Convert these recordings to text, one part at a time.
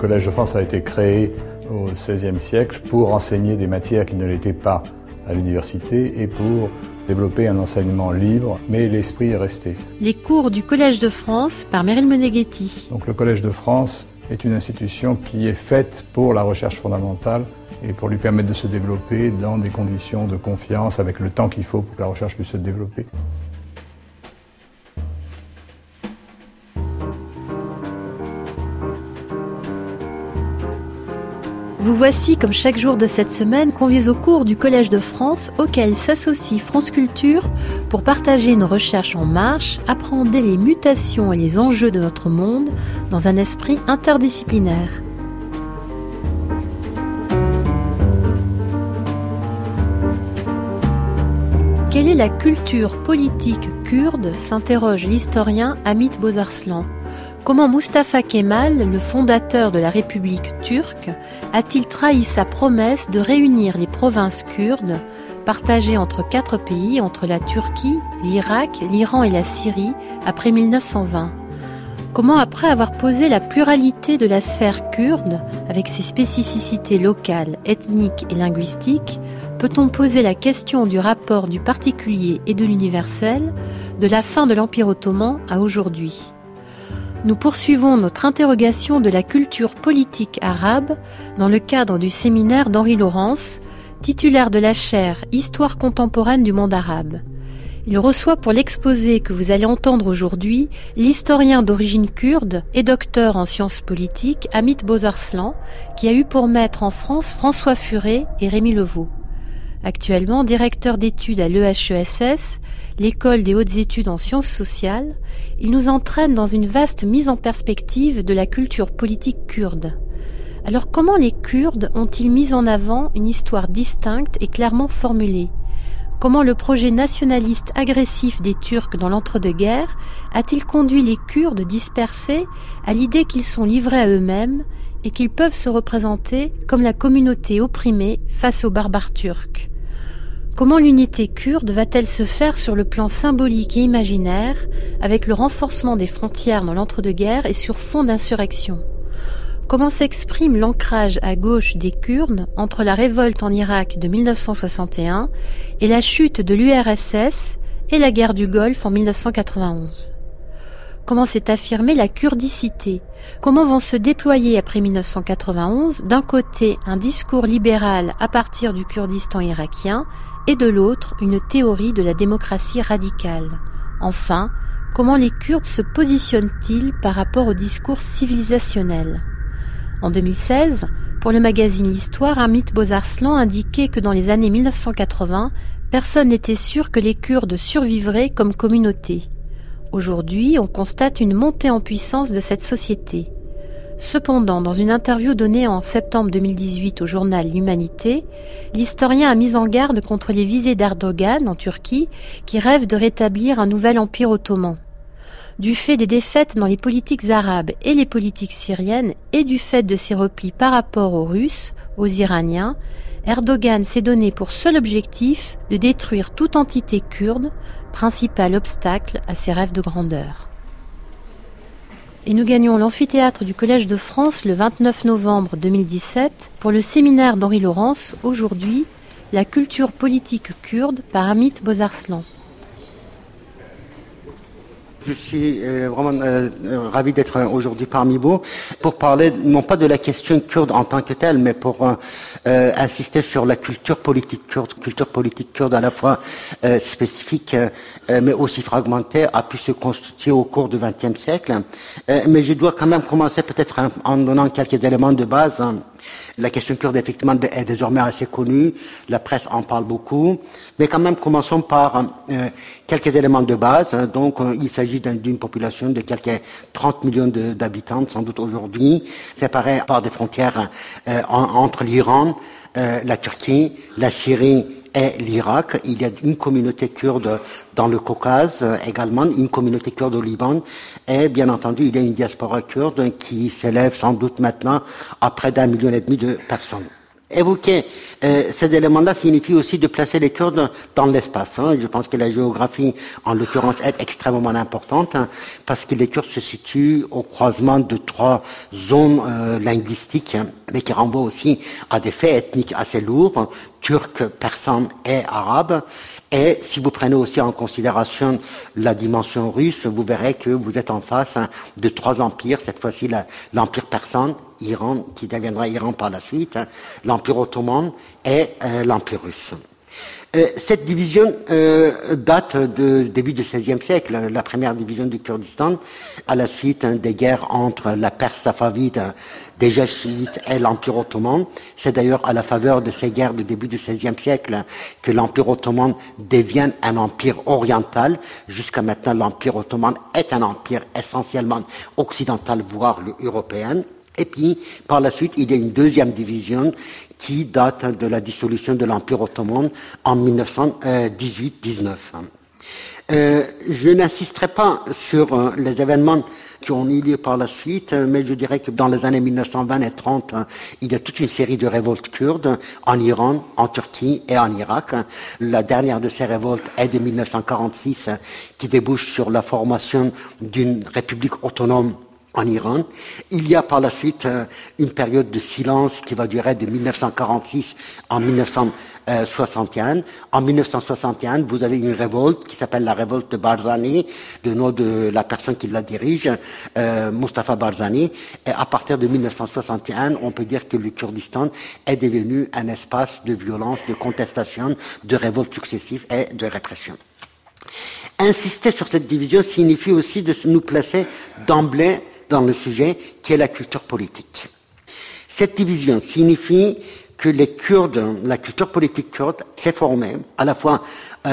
Collège de France a été créé au XVIe siècle pour enseigner des matières qui ne l'étaient pas à l'université et pour développer un enseignement libre, mais l'esprit est resté. Les cours du Collège de France par Meryl Meneghetti. Donc le Collège de France est une institution qui est faite pour la recherche fondamentale et pour lui permettre de se développer dans des conditions de confiance avec le temps qu'il faut pour que la recherche puisse se développer. Vous voici, comme chaque jour de cette semaine, conviés au cours du Collège de France, auquel s'associe France Culture pour partager nos recherches en marche, appréhender les mutations et les enjeux de notre monde dans un esprit interdisciplinaire. Quelle est la culture politique kurde, s'interroge l'historien Hamit Bozarslan. Comment Mustafa Kemal, le fondateur de la République turque, a-t-il trahi sa promesse de réunir les provinces kurdes, partagées entre 4 pays, entre la Turquie, l'Irak, l'Iran et la Syrie, après 1920 ? Comment, après avoir posé la pluralité de la sphère kurde, avec ses spécificités locales, ethniques et linguistiques, peut-on poser la question du rapport du particulier et de l'universel, de la fin de l'Empire ottoman à aujourd'hui ? Nous poursuivons notre interrogation de la culture politique arabe dans le cadre du séminaire d'Henri Laurence, titulaire de la chaire Histoire contemporaine du monde arabe. Il reçoit pour l'exposé que vous allez entendre aujourd'hui l'historien d'origine kurde et docteur en sciences politiques Hamit Bozarslan, qui a eu pour maître en France François Furet et Rémi Levaux. Actuellement directeur d'études à l'EHESS, l'école des hautes études en sciences sociales, il nous entraîne dans une vaste mise en perspective de la culture politique kurde. Alors comment les Kurdes ont-ils mis en avant une histoire distincte et clairement formulée ? Comment le projet nationaliste agressif des Turcs dans l'entre-deux-guerres a-t-il conduit les Kurdes dispersés à l'idée qu'ils sont livrés à eux-mêmes et qu'ils peuvent se représenter comme la communauté opprimée face aux barbares turcs ? Comment l'unité kurde va-t-elle se faire sur le plan symbolique et imaginaire avec le renforcement des frontières dans l'entre-deux-guerres et sur fond d'insurrection ? Comment s'exprime l'ancrage à gauche des Kurdes entre la révolte en Irak de 1961 et la chute de l'URSS et la guerre du Golfe en 1991 ? Comment s'est affirmée la kurdicité ? Comment vont se déployer après 1991, d'un côté un discours libéral à partir du Kurdistan irakien et de l'autre une théorie de la démocratie radicale ? Enfin, comment les Kurdes se positionnent-ils par rapport au discours civilisationnel ? En 2016, pour le magazine L'Histoire, Hamit Bozarslan indiquait que dans les années 1980, personne n'était sûr que les Kurdes survivraient comme communauté. Aujourd'hui, on constate une montée en puissance de cette société. Cependant, dans une interview donnée en septembre 2018 au journal L'Humanité, l'historien a mis en garde contre les visées d'Erdogan en Turquie qui rêve de rétablir un nouvel empire ottoman. Du fait des défaites dans les politiques arabes et les politiques syriennes et du fait de ses replis par rapport aux Russes, aux Iraniens, Erdogan s'est donné pour seul objectif de détruire toute entité kurde, principal obstacle à ses rêves de grandeur. Et nous gagnons l'amphithéâtre du Collège de France le 29 novembre 2017 pour le séminaire d'Henri Laurence, aujourd'hui, la culture politique kurde par Hamit Bozarslan. Je suis vraiment ravi d'être aujourd'hui parmi vous pour parler non pas de la question kurde en tant que telle, mais pour insister sur la culture politique kurde à la fois spécifique mais aussi fragmentée, a pu se constituer au cours du XXe siècle. Mais je dois quand même commencer peut-être en donnant quelques éléments de base. La question kurde, effectivement, est désormais assez connue. La presse en parle beaucoup. Mais quand même, commençons par quelques éléments de base. Donc, il s'agit d'une population de quelques 30 millions d'habitants, sans doute aujourd'hui, séparés par des frontières entre l'Iran, la Turquie, la Syrie et l'Irak. Il y a une communauté kurde dans le Caucase, également une communauté kurde au Liban, et bien entendu, il y a une diaspora kurde qui s'élève sans doute maintenant à près d'1,5 million de personnes. Évoquer ces éléments-là signifie aussi de placer les Kurdes dans l'espace. Je pense que la géographie, en l'occurrence, est extrêmement importante parce que les Kurdes se situent au croisement de 3 zones linguistiques, mais qui renvoient aussi à des faits ethniques assez lourds, turcs, persans et arabes. Et si vous prenez aussi en considération la dimension russe, vous verrez que vous êtes en face de 3 empires, cette fois-ci l'empire persan, Iran, qui deviendra Iran par la suite, l'empire ottoman et l'empire russe. Cette division date du début du XVIe siècle, la première division du Kurdistan, à la suite des guerres entre la Perse safavide, déjà chiite, et l'Empire ottoman. C'est d'ailleurs à la faveur de ces guerres du début du XVIe siècle que l'Empire ottoman devient un empire oriental. Jusqu'à maintenant, l'Empire ottoman est un empire essentiellement occidental, voire européen. Et puis, par la suite, il y a une deuxième division qui date de la dissolution de l'Empire ottoman en 1918-19. Je n'insisterai pas sur les événements qui ont eu lieu par la suite, mais je dirais que dans les années 1920 et 30, il y a toute une série de révoltes kurdes en Iran, en Turquie et en Irak. La dernière de ces révoltes est de 1946, qui débouche sur la formation d'une république autonome en Iran. Il y a par la suite une période de silence qui va durer de 1946 en 1961. En 1961, vous avez une révolte qui s'appelle la révolte de Barzani, le nom de la personne qui la dirige, Mustafa Barzani. Et à partir de 1961, on peut dire que le Kurdistan est devenu un espace de violence, de contestation, de révoltes successives et de répression. Insister sur cette division signifie aussi de nous placer d'emblée dans le sujet qui est la culture politique. Cette division signifie que les Kurdes, la culture politique kurde s'est formée à la fois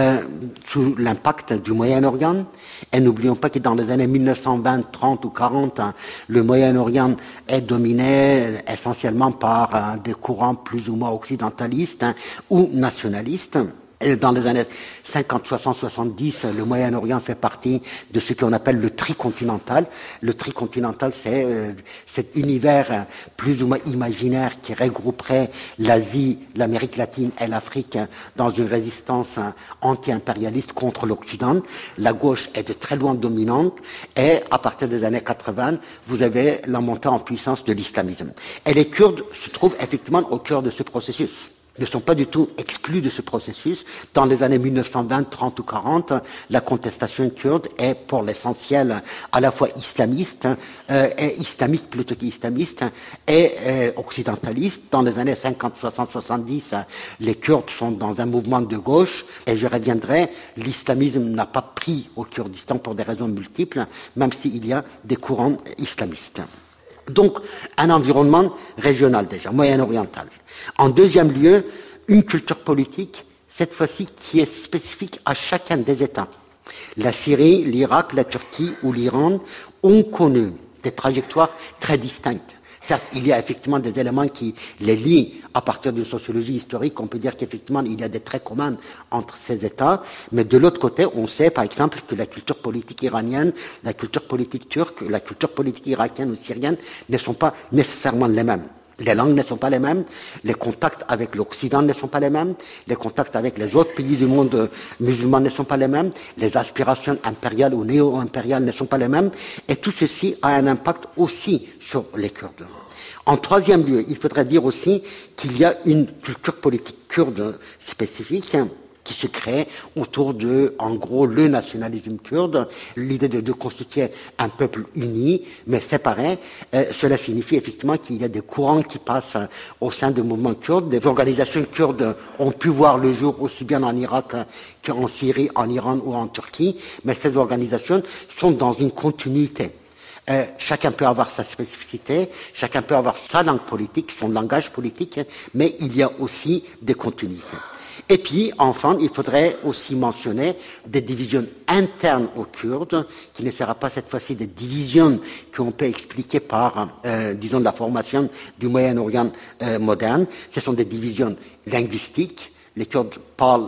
sous l'impact du Moyen-Orient, et n'oublions pas que dans les années 1920, 30 ou 40, le Moyen-Orient est dominé essentiellement par des courants plus ou moins occidentalistes ou nationalistes. Et dans les années 50, 60, 70, le Moyen-Orient fait partie de ce qu'on appelle le tricontinental. Le tricontinental, c'est cet univers plus ou moins imaginaire qui regrouperait l'Asie, l'Amérique latine et l'Afrique dans une résistance anti-impérialiste contre l'Occident. La gauche est de très loin dominante et à partir des années 80, vous avez la montée en puissance de l'islamisme. Et les Kurdes se trouvent effectivement au cœur de ce processus. Ne sont pas du tout exclus de ce processus. Dans les années 1920, 30 ou 40, la contestation kurde est pour l'essentiel à la fois islamiste, et islamique plutôt qu'islamiste, et occidentaliste. Dans les années 50, 60, 70, les Kurdes sont dans un mouvement de gauche, et je reviendrai, l'islamisme n'a pas pris au Kurdistan pour des raisons multiples, même s'il y a des courants islamistes. Donc, un environnement régional déjà, moyen-oriental. En deuxième lieu, une culture politique, cette fois-ci, qui est spécifique à chacun des États. La Syrie, l'Irak, la Turquie ou l'Iran ont connu des trajectoires très distinctes. Certes, il y a effectivement des éléments qui les lient à partir d'une sociologie historique. On peut dire qu'effectivement, il y a des traits communs entre ces États. Mais de l'autre côté, on sait, par exemple, que la culture politique iranienne, la culture politique turque, la culture politique irakienne ou syrienne ne sont pas nécessairement les mêmes. Les langues ne sont pas les mêmes, les contacts avec l'Occident ne sont pas les mêmes, les contacts avec les autres pays du monde musulman ne sont pas les mêmes, les aspirations impériales ou néo-impériales ne sont pas les mêmes, et tout ceci a un impact aussi sur les Kurdes. En troisième lieu, il faudrait dire aussi qu'il y a une culture politique kurde spécifique qui se crée autour de, en gros, le nationalisme kurde, l'idée de constituer un peuple uni, mais séparé. Cela signifie effectivement qu'il y a des courants qui passent au sein du mouvement kurde. Des organisations kurdes ont pu voir le jour aussi bien en Irak qu'en Syrie, en Iran ou en Turquie, mais ces organisations sont dans une continuité. Chacun peut avoir sa spécificité, chacun peut avoir sa langue politique, son langage politique, mais il y a aussi des continuités. Et puis, enfin, il faudrait aussi mentionner des divisions internes aux Kurdes, qui ne sera pas cette fois-ci des divisions qu'on peut expliquer par, disons, la formation du Moyen-Orient moderne. Ce sont des divisions linguistiques. Les Kurdes parlent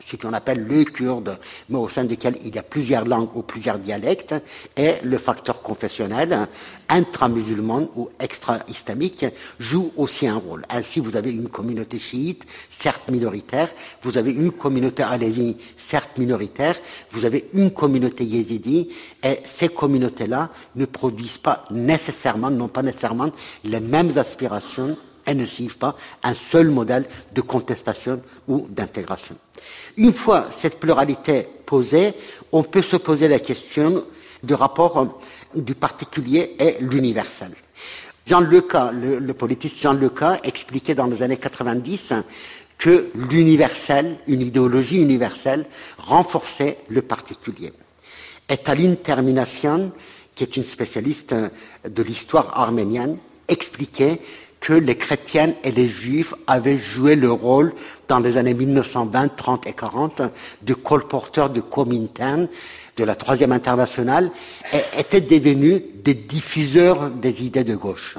ce qu'on appelle le kurde, mais au sein duquel il y a plusieurs langues ou plusieurs dialectes, et le facteur confessionnel, intra-musulman ou extra-islamique, joue aussi un rôle. Ainsi, vous avez une communauté chiite, certes minoritaire, vous avez une communauté alévi, certes minoritaire, vous avez une communauté yézidi, et ces communautés-là ne produisent pas nécessairement, n'ont pas nécessairement les mêmes aspirations et ne suivent pas un seul modèle de contestation ou d'intégration. Une fois cette pluralité posée, on peut se poser la question du rapport du particulier et l'universel. Jean Leca, le politiste Jean Leca, expliquait dans les années 90 que l'universel, une idéologie universelle, renforçait le particulier. Et Taline Terminassian, qui est une spécialiste de l'histoire arménienne, expliquait que les chrétiens et les juifs avaient joué le rôle dans les années 1920, 30 et 40 de colporteurs de Comintern, de la Troisième Internationale, et étaient devenus des diffuseurs des idées de gauche.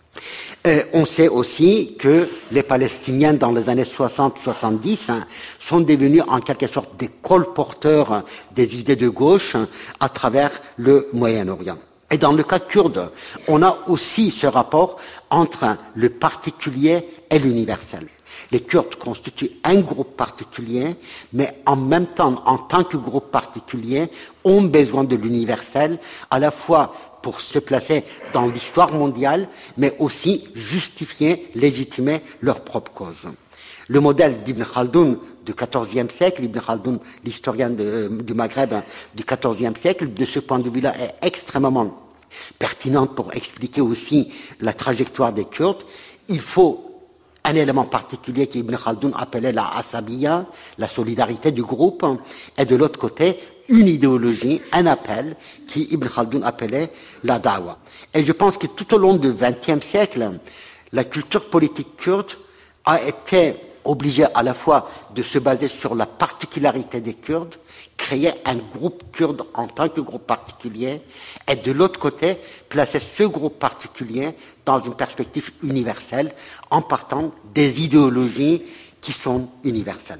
On sait aussi que les Palestiniens, dans les années 60-70, sont devenus en quelque sorte des colporteurs des idées de gauche à travers le Moyen-Orient. Et dans le cas kurde, on a aussi ce rapport entre le particulier et l'universel. Les Kurdes constituent un groupe particulier, mais en même temps, en tant que groupe particulier, ont besoin de l'universel, à la fois pour se placer dans l'histoire mondiale, mais aussi justifier, légitimer leur propre cause. Le modèle d'Ibn Khaldoun du XIVe siècle, Ibn Khaldoun, l'historien du Maghreb du XIVe siècle, de ce point de vue-là, est extrêmement pertinente pour expliquer aussi la trajectoire des Kurdes. Il faut un élément particulier qu'Ibn Khaldoun appelait la asabiya, la solidarité du groupe, et de l'autre côté, une idéologie, un appel, qui Ibn Khaldoun appelait la dawa. Et je pense que tout au long du XXe siècle, la culture politique kurde a été obligé à la fois de se baser sur la particularité des Kurdes, créer un groupe kurde en tant que groupe particulier, et de l'autre côté, placer ce groupe particulier dans une perspective universelle, en partant des idéologies qui sont universelles.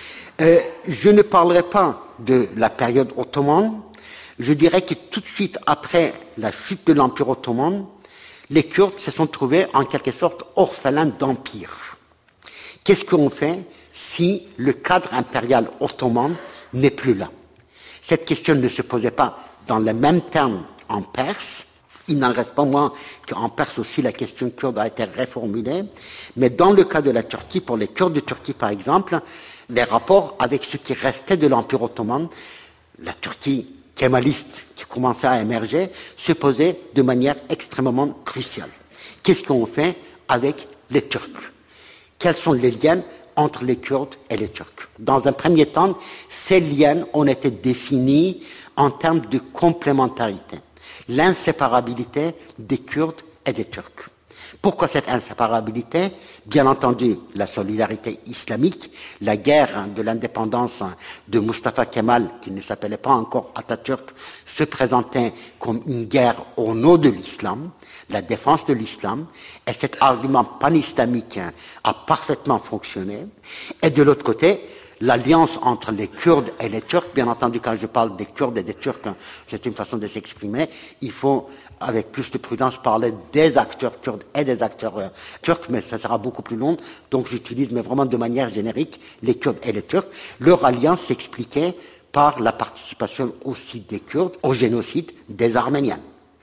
Je ne parlerai pas de la période ottomane. Je dirais que tout de suite après la chute de l'Empire ottoman, les Kurdes se sont trouvés en quelque sorte orphelins d'empire. Qu'est-ce qu'on fait si le cadre impérial ottoman n'est plus là? Cette question ne se posait pas dans les mêmes termes en Perse. Il n'en reste pas moins qu'en Perse aussi la question kurde a été reformulée. Mais dans le cas de la Turquie, pour les Kurdes de Turquie par exemple, les rapports avec ce qui restait de l'Empire ottoman, la Turquie kémaliste qui commençait à émerger, se posaient de manière extrêmement cruciale. Qu'est-ce qu'on fait avec les Turcs? Quels sont les liens entre les Kurdes et les Turcs? Dans un premier temps, ces liens ont été définis en termes de complémentarité, l'inséparabilité des Kurdes et des Turcs. Pourquoi cette inséparabilité? Bien entendu, la solidarité islamique, la guerre de l'indépendance de Mustafa Kemal, qui ne s'appelait pas encore Atatürk, se présentait comme une guerre au nom de l'islam, la défense de l'islam, et cet argument pan-islamique a parfaitement fonctionné. Et de l'autre côté, l'alliance entre les Kurdes et les Turcs, bien entendu, quand je parle des Kurdes et des Turcs, c'est une façon de s'exprimer, il faut, avec plus de prudence, parler des acteurs kurdes et des acteurs turcs, mais ça sera beaucoup plus long, donc j'utilise, mais vraiment de manière générique, les Kurdes et les Turcs. Leur alliance s'expliquait par la participation aussi des Kurdes au génocide des Arméniens.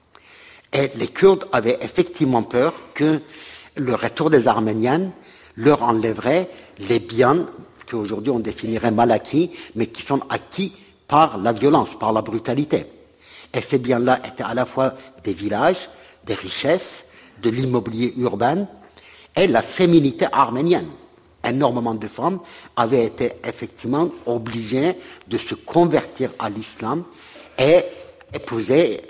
Et les Kurdes avaient effectivement peur que le retour des Arméniens leur enlèverait les biens qu'aujourd'hui on définirait mal acquis, mais qui sont acquis par la violence, par la brutalité. Et ces biens-là étaient à la fois des villages, des richesses, de l'immobilier urbain et la féminité arménienne. Énormément de femmes avaient été effectivement obligées de se convertir à l'islam et épouser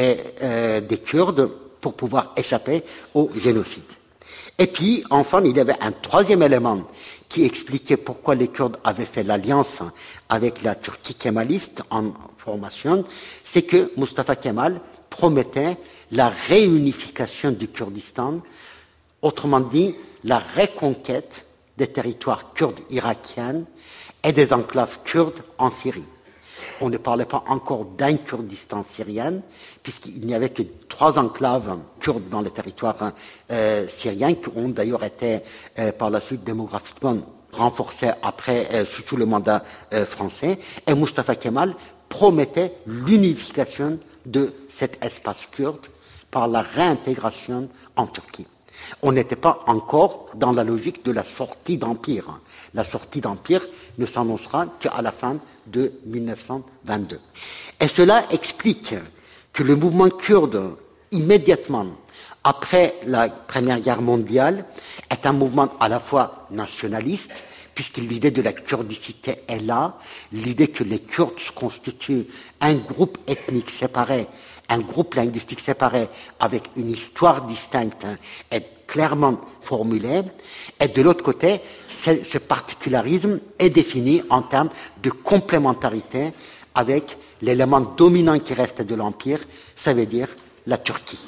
des Kurdes pour pouvoir échapper au génocide. Et puis, enfin, il y avait un troisième élément qui expliquait pourquoi les Kurdes avaient fait l'alliance avec la Turquie kémaliste en formation, c'est que Mustafa Kemal promettait la réunification du Kurdistan, autrement dit, la reconquête des territoires kurdes irakiens et des enclaves kurdes en Syrie. On ne parlait pas encore d'un Kurdistan syrien, puisqu'il n'y avait que 3 enclaves kurdes dans le territoire syrien, qui ont d'ailleurs été par la suite démographiquement renforcées après, sous le mandat français. Et Mustafa Kemal promettait l'unification de cet espace kurde par la réintégration en Turquie. On n'était pas encore dans la logique de la sortie d'empire. La sortie d'empire ne s'annoncera qu'à la fin de 1922. Et cela explique que le mouvement kurde, immédiatement après la Première Guerre mondiale, est un mouvement à la fois nationaliste, puisque l'idée de la kurdicité est là, l'idée que les Kurdes constituent un groupe ethnique séparé, un groupe linguistique séparé avec une histoire distincte est clairement formulée, et de l'autre côté, ce particularisme est défini en termes de complémentarité avec l'élément dominant qui reste de l'Empire, ça veut dire la Turquie.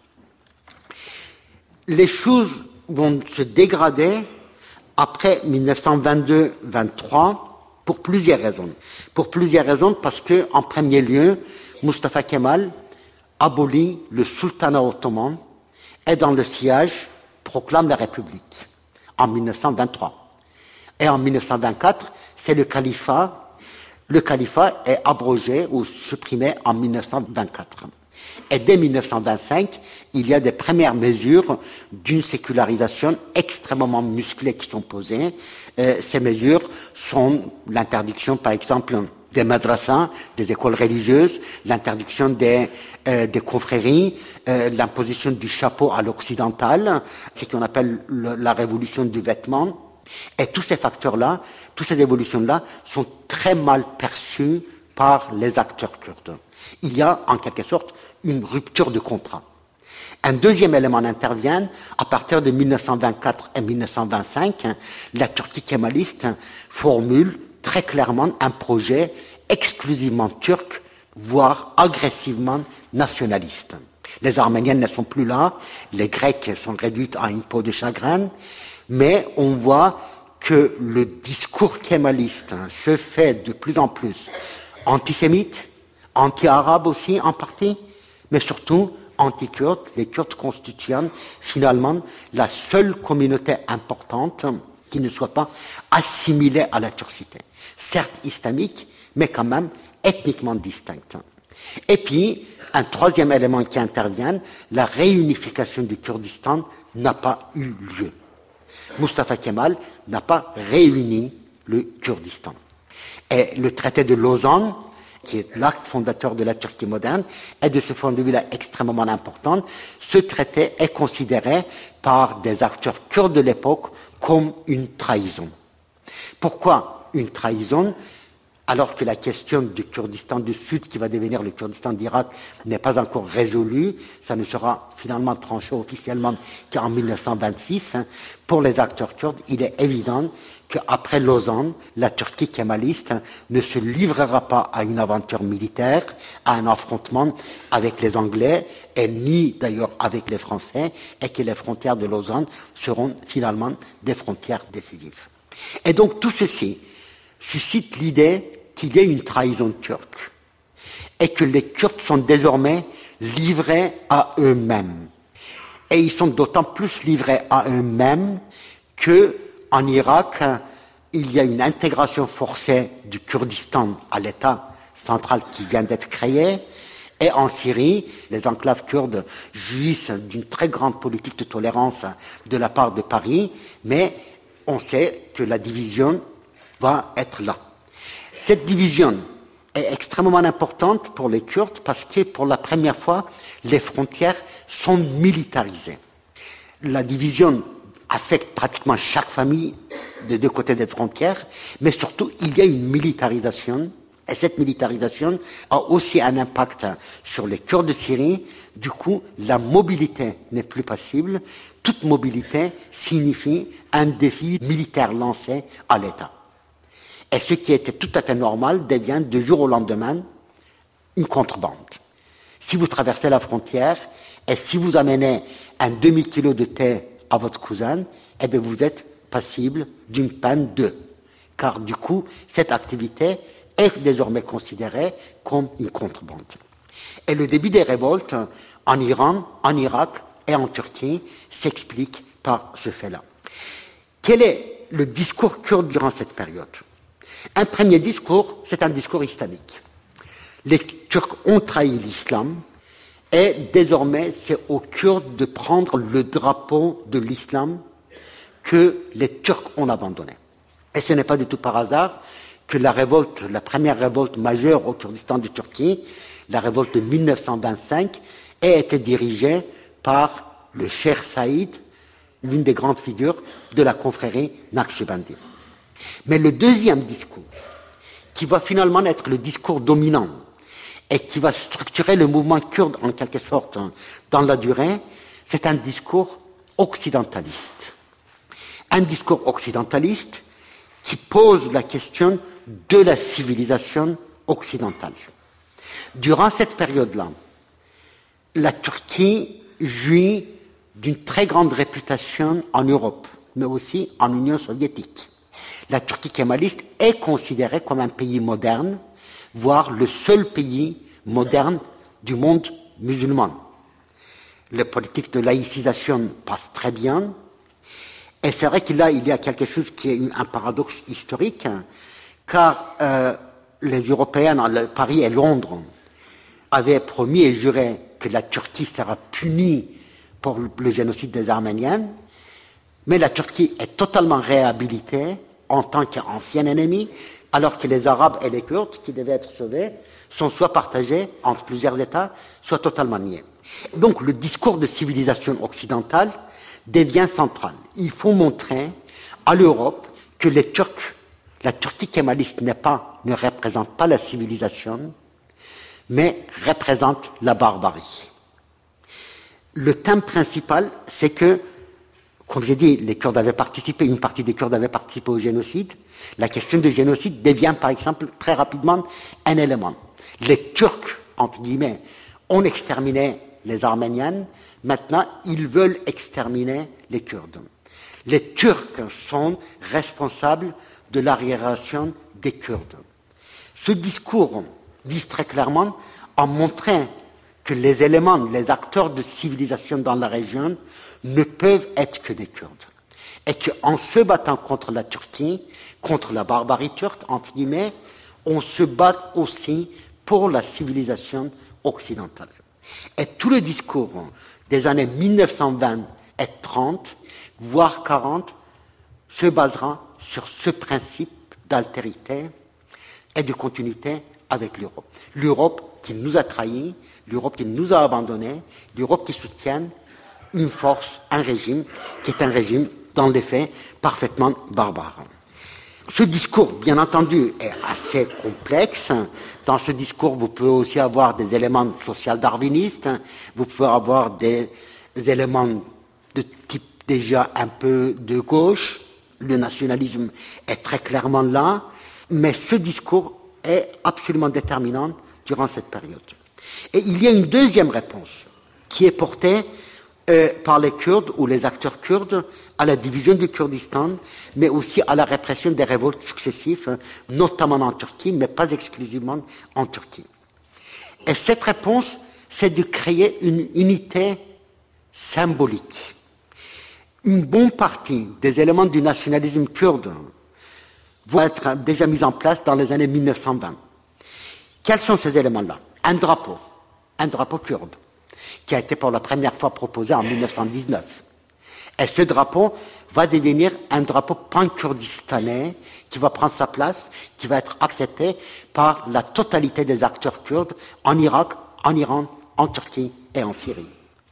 Les choses vont se dégrader après 1922-23 pour plusieurs raisons. Pour plusieurs raisons parce que, en premier lieu, Mustafa Kemal abolit le sultanat ottoman et dans le siège proclame la République en 1923. Et en 1924, c'est le califat. Le califat est abrogé ou supprimé en 1924. Et dès 1925, il y a des premières mesures d'une sécularisation extrêmement musclée qui sont posées. Ces mesures sont l'interdiction, par exemple, des madrasas, des écoles religieuses, l'interdiction des confréries, l'imposition du chapeau à l'occidental, ce qu'on appelle la révolution du vêtement. Et tous ces facteurs-là, toutes ces évolutions-là sont très mal perçues par les acteurs kurdes. Il y a, en quelque sorte, une rupture de contrat. Un deuxième élément intervient à partir de 1924 et 1925. La Turquie kémaliste formule très clairement un projet exclusivement turc, voire agressivement nationaliste. Les Arméniennes ne sont plus là, les Grecs sont réduits à une peau de chagrin, mais on voit que le discours kémaliste se fait de plus en plus antisémite, anti-arabe aussi en partie, mais surtout anti-kurdes, les Kurdes constituant finalement la seule communauté importante qui ne soit pas assimilée à la turcité. Certes islamique, mais quand même ethniquement distincte. Et puis, un troisième élément qui intervient, la réunification du Kurdistan n'a pas eu lieu. Mustafa Kemal n'a pas réuni le Kurdistan. Et le traité de Lausanne, qui est l'acte fondateur de la Turquie moderne, est de ce point de vue-là extrêmement important. Ce traité est considéré par des acteurs kurdes de l'époque comme une trahison. Pourquoi une trahison ? Alors que la question du Kurdistan du Sud, qui va devenir le Kurdistan d'Irak, n'est pas encore résolue, ça ne sera finalement tranché officiellement qu'en 1926. Pour les acteurs kurdes, il est évident qu'après Lausanne, la Turquie kémaliste ne se livrera pas à une aventure militaire, à un affrontement avec les Anglais, et ni d'ailleurs avec les Français, et que les frontières de Lausanne seront finalement des frontières décisives. Et donc tout ceci suscite l'idée qu'il y ait une trahison turque et que les Kurdes sont désormais livrés à eux-mêmes. Et ils sont d'autant plus livrés à eux-mêmes qu'en Irak, il y a une intégration forcée du Kurdistan à l'État central qui vient d'être créé. Et en Syrie, les enclaves kurdes jouissent d'une très grande politique de tolérance de la part de Paris, mais on sait que la division va être là. Cette division est extrêmement importante pour les Kurdes parce que pour la première fois, les frontières sont militarisées. La division affecte pratiquement chaque famille des deux côtés des frontières, mais surtout il y a une militarisation, et cette militarisation a aussi un impact sur les Kurdes de Syrie. Du coup, la mobilité n'est plus possible. Toute mobilité signifie un défi militaire lancé à l'État. Et ce qui était tout à fait normal devient du jour au lendemain une contrebande. Si vous traversez la frontière et si vous amenez un demi-kilo de thé à votre cousin, eh bien vous êtes passible d'une peine de car du coup, cette activité est désormais considérée comme une contrebande. Et le début des révoltes en Iran, en Irak et en Turquie s'explique par ce fait-là. Quel est le discours kurde durant cette période? Un premier discours, c'est un discours islamique. Les Turcs ont trahi l'islam et désormais c'est aux Kurdes de prendre le drapeau de l'islam que les Turcs ont abandonné. Et ce n'est pas du tout par hasard que la première révolte majeure au Kurdistan de Turquie, la révolte de 1925, ait été dirigée par le Cheikh Saïd, l'une des grandes figures de la confrérie Naqshbandi. Mais le deuxième discours, qui va finalement être le discours dominant et qui va structurer le mouvement kurde en quelque sorte dans la durée, c'est un discours occidentaliste. Un discours occidentaliste qui pose la question de la civilisation occidentale. Durant cette période-là, la Turquie jouit d'une très grande réputation en Europe, mais aussi en Union soviétique. La Turquie kémaliste est considérée comme un pays moderne, voire le seul pays moderne du monde musulman. La politique de laïcisation passe très bien, et c'est vrai qu'il y a quelque chose qui est un paradoxe historique, car les Européens, Paris et Londres, avaient promis et juré que la Turquie sera punie pour le génocide des Arméniens, mais la Turquie est totalement réhabilitée en tant qu'ancien ennemi, alors que les Arabes et les Kurdes, qui devaient être sauvés, sont soit partagés entre plusieurs États, soit totalement niés. Donc le discours de civilisation occidentale devient central. Il faut montrer à l'Europe que la Turquie kémaliste ne représente pas la civilisation, mais représente la barbarie. Le thème principal, c'est que, comme j'ai dit, une partie des Kurdes avaient participé au génocide. La question du génocide devient, par exemple, très rapidement un élément. Les Turcs, entre guillemets, ont exterminé les Arméniens. Maintenant, ils veulent exterminer les Kurdes. Les Turcs sont responsables de l'arriération des Kurdes. Ce discours vise très clairement à montrer que les éléments, les acteurs de civilisation dans la région ne peuvent être que des Kurdes. Et qu'en se battant contre la Turquie, contre la barbarie turque, entre guillemets, on se bat aussi pour la civilisation occidentale. Et tout le discours des années 1920 et 30, voire 40, se basera sur ce principe d'altérité et de continuité avec l'Europe. L'Europe qui nous a trahis, l'Europe qui nous a abandonnés, l'Europe qui soutient une force, un régime, qui est un régime, dans les faits, parfaitement barbare. Ce discours, bien entendu, est assez complexe. Dans ce discours, vous pouvez aussi avoir des éléments social-darwinistes, vous pouvez avoir des éléments de type déjà un peu de gauche, le nationalisme est très clairement là, mais ce discours est absolument déterminant durant cette période. Et il y a une deuxième réponse qui est portée par les Kurdes ou les acteurs kurdes à la division du Kurdistan, mais aussi à la répression des révoltes successives, notamment en Turquie, mais pas exclusivement en Turquie. Et cette réponse, c'est de créer une unité symbolique. Une bonne partie des éléments du nationalisme kurde vont être déjà mis en place dans les années 1920. Quels sont ces éléments-là? Un drapeau kurde, qui a été pour la première fois proposé en 1919. Et ce drapeau va devenir un drapeau pan-kurdistanais qui va prendre sa place, qui va être accepté par la totalité des acteurs kurdes en Irak, en Iran, en Turquie et en Syrie.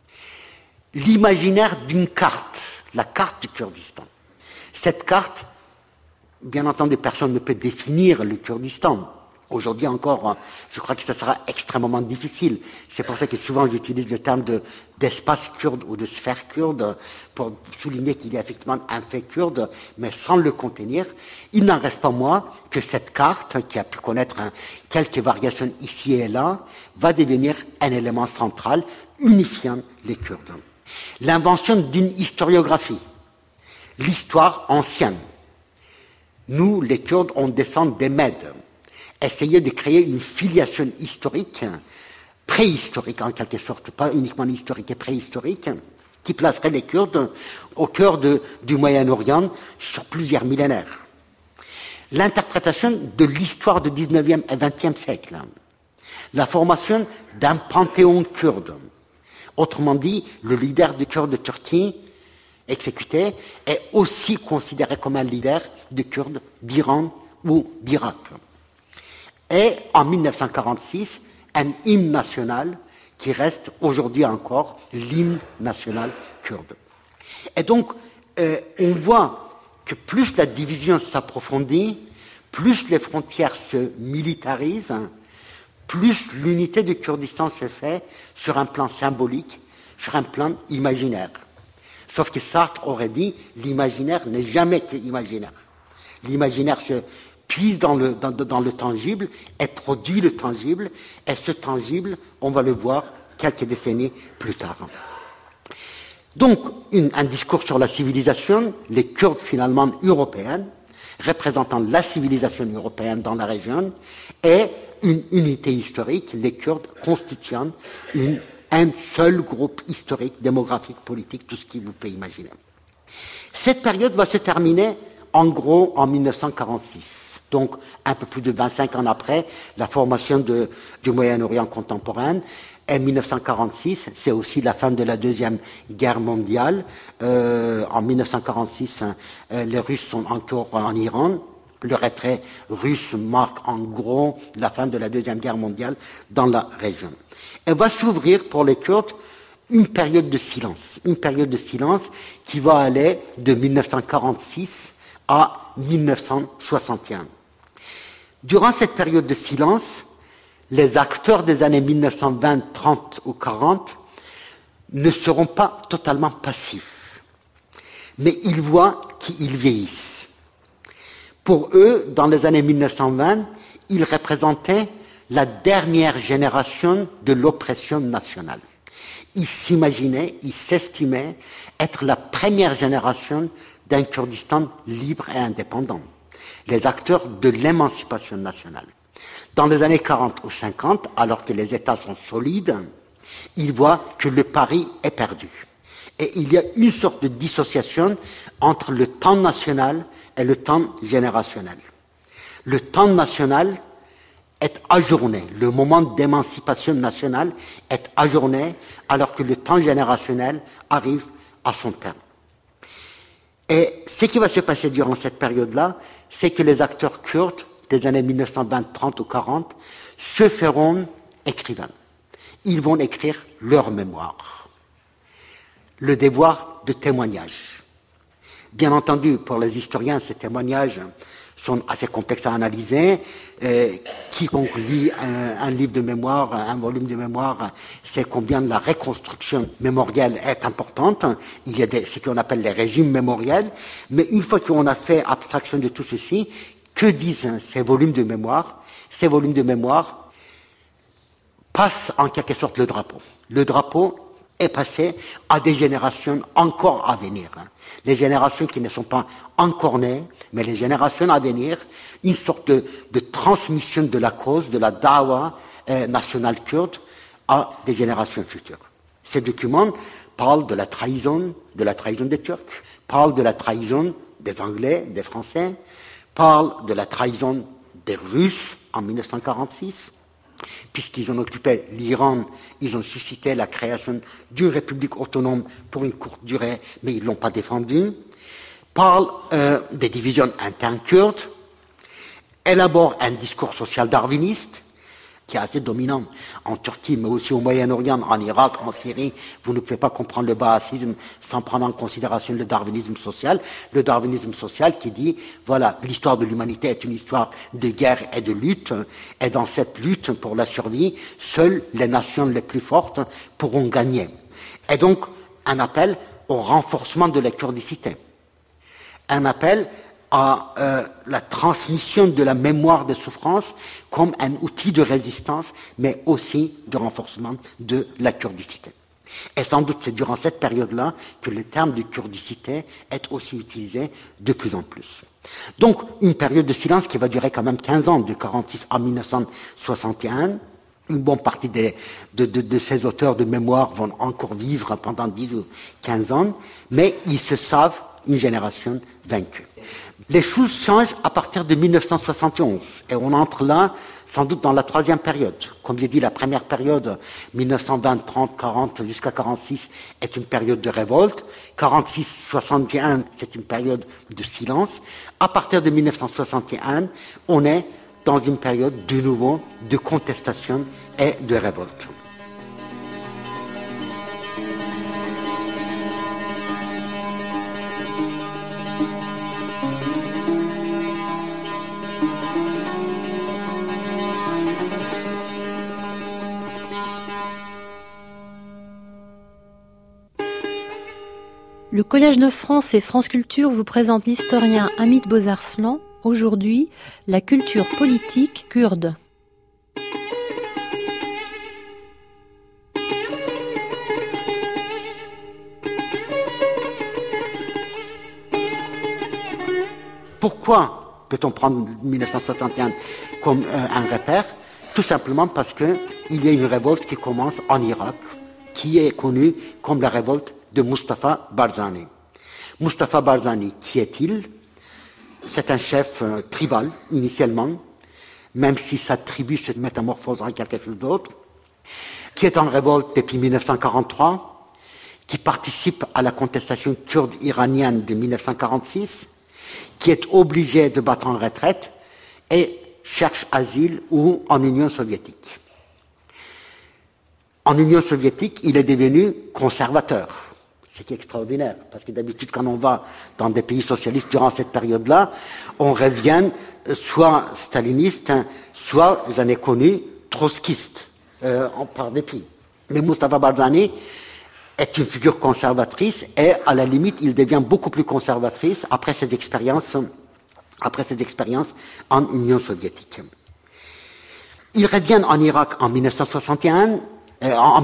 L'imaginaire d'une carte, la carte du Kurdistan. Cette carte, bien entendu, personne ne peut définir le Kurdistan. Aujourd'hui encore, je crois que ça sera extrêmement difficile. C'est pour ça que souvent j'utilise le terme d'espace kurde ou de sphère kurde pour souligner qu'il y a effectivement un fait kurde, mais sans le contenir. Il n'en reste pas moins que cette carte, qui a pu connaître quelques variations ici et là, va devenir un élément central unifiant les Kurdes. L'invention d'une historiographie, l'histoire ancienne, Nous, les Kurdes, on descend des Mèdes. Essayer de créer une filiation historique, préhistorique en quelque sorte, pas uniquement historique et préhistorique, qui placerait les Kurdes au cœur du Moyen-Orient sur plusieurs millénaires. L'interprétation de l'histoire du 19e et 20e siècle, la formation d'un panthéon kurde, autrement dit, le leader du Kurdes de Turquie, exécuté, est aussi considéré comme un leader du Kurdes d'Iran ou d'Irak. Et en 1946, un hymne national qui reste aujourd'hui encore l'hymne national kurde. Et donc, on voit que plus la division s'approfondit, plus les frontières se militarisent, plus l'unité du Kurdistan se fait sur un plan symbolique, sur un plan imaginaire. Sauf que Sartre aurait dit, l'imaginaire n'est jamais que imaginaire. L'imaginaire se puise dans le tangible et produit le tangible, et ce tangible, on va le voir quelques décennies plus tard. Donc, un discours sur la civilisation, les Kurdes finalement européens, représentant la civilisation européenne dans la région, et une unité historique, les Kurdes constituant un seul groupe historique, démographique, politique, tout ce qui vous peut imaginer. Cette période va se terminer en gros en 1946. Donc, un peu plus de 25 ans après la formation du Moyen-Orient contemporain. Et 1946, c'est aussi la fin de la Deuxième Guerre mondiale. En 1946, les Russes sont encore en Iran. Le retrait russe marque en gros la fin de la Deuxième Guerre mondiale dans la région. Et va s'ouvrir pour les Kurdes une période de silence qui va aller de 1946 à 1961. Durant cette période de silence, les acteurs des années 1920, 30 ou 40 ne seront pas totalement passifs, mais ils voient qu'ils vieillissent. Pour eux, dans les années 1920, ils représentaient la dernière génération de l'oppression nationale. Ils s'imaginaient, ils s'estimaient être la première génération d'un Kurdistan libre et indépendant, les acteurs de l'émancipation nationale. Dans les années 40 ou 50, alors que les États sont solides, ils voient que le pari est perdu. Et il y a une sorte de dissociation entre le temps national et le temps générationnel. Le temps national est ajourné, le moment d'émancipation nationale est ajourné, alors que le temps générationnel arrive à son terme. Et ce qui va se passer durant cette période-là, c'est que les acteurs kurdes des années 1920, 30 ou 40 se feront écrivains. Ils vont écrire leur mémoire, le devoir de témoignage. Bien entendu, pour les historiens, ces témoignages sont assez complexes à analyser. Quiconque lit un livre de mémoire, un volume de mémoire, sait combien la reconstruction mémorielle est importante. Il y a ce qu'on appelle les régimes mémoriels. Mais une fois qu'on a fait abstraction de tout ceci, que disent ces volumes de mémoire? Ces volumes de mémoire passent en quelque sorte le drapeau. Le drapeau est passé à des générations encore à venir. Les générations qui ne sont pas encore nées, mais les générations à venir, une sorte de transmission de la cause, de la dawa nationale kurde à des générations futures. Ces documents parlent de la trahison des Turcs, parlent de la trahison des Anglais, des Français, parlent de la trahison des Russes en 1946, puisqu'ils ont occupé l'Iran, ils ont suscité la création d'une république autonome pour une courte durée, mais ils ne l'ont pas défendue, parle des divisions internes kurdes, élabore un discours social darwiniste, qui est assez dominant en Turquie, mais aussi au Moyen-Orient, en Irak, en Syrie. Vous ne pouvez pas comprendre le baasisme sans prendre en considération le darwinisme social. Le darwinisme social qui dit, voilà, l'histoire de l'humanité est une histoire de guerre et de lutte, et dans cette lutte pour la survie, seules les nations les plus fortes pourront gagner. Et donc, un appel au renforcement de la kurdicité. Un appel à la transmission de la mémoire des souffrances comme un outil de résistance, mais aussi de renforcement de la kurdicité. Et sans doute c'est durant cette période-là que le terme de kurdicité est aussi utilisé de plus en plus. Donc une période de silence qui va durer quand même 15 ans, de 1946 à 1961. Une bonne partie de ces auteurs de mémoire vont encore vivre pendant 10 ou 15 ans, mais ils se savent une génération vaincue. Les choses changent à partir de 1971, et on entre là sans doute dans la troisième période. Comme j'ai dit, la première période, 1920, 30, 40 jusqu'à 46, est une période de révolte. 46, 61, c'est une période de silence. À partir de 1961, on est dans une période de nouveau de contestation et de révolte. Le Collège de France et France Culture vous présente l'historien Hamid Bozarslan. Aujourd'hui, la culture politique kurde. Pourquoi peut-on prendre 1961 comme un repère? Tout simplement parce qu'il y a une révolte qui commence en Irak, qui est connue comme la révolte de Mustafa Barzani. Mustafa Barzani, qui est-il? C'est un chef tribal, initialement, même si sa tribu se métamorphose en quelque chose d'autre, qui est en révolte depuis 1943, qui participe à la contestation kurde iranienne de 1946, qui est obligé de battre en retraite et cherche asile ou en Union soviétique. En Union soviétique, il est devenu conservateur. Ce qui est extraordinaire, parce que d'habitude, quand on va dans des pays socialistes durant cette période-là, on revient soit staliniste, soit, j'en ai connu, trotskiste, par dépit. Mais Mustafa Barzani est une figure conservatrice et, à la limite, il devient beaucoup plus conservatrice après ses expériences en Union soviétique. Il revient en Irak en 1961. En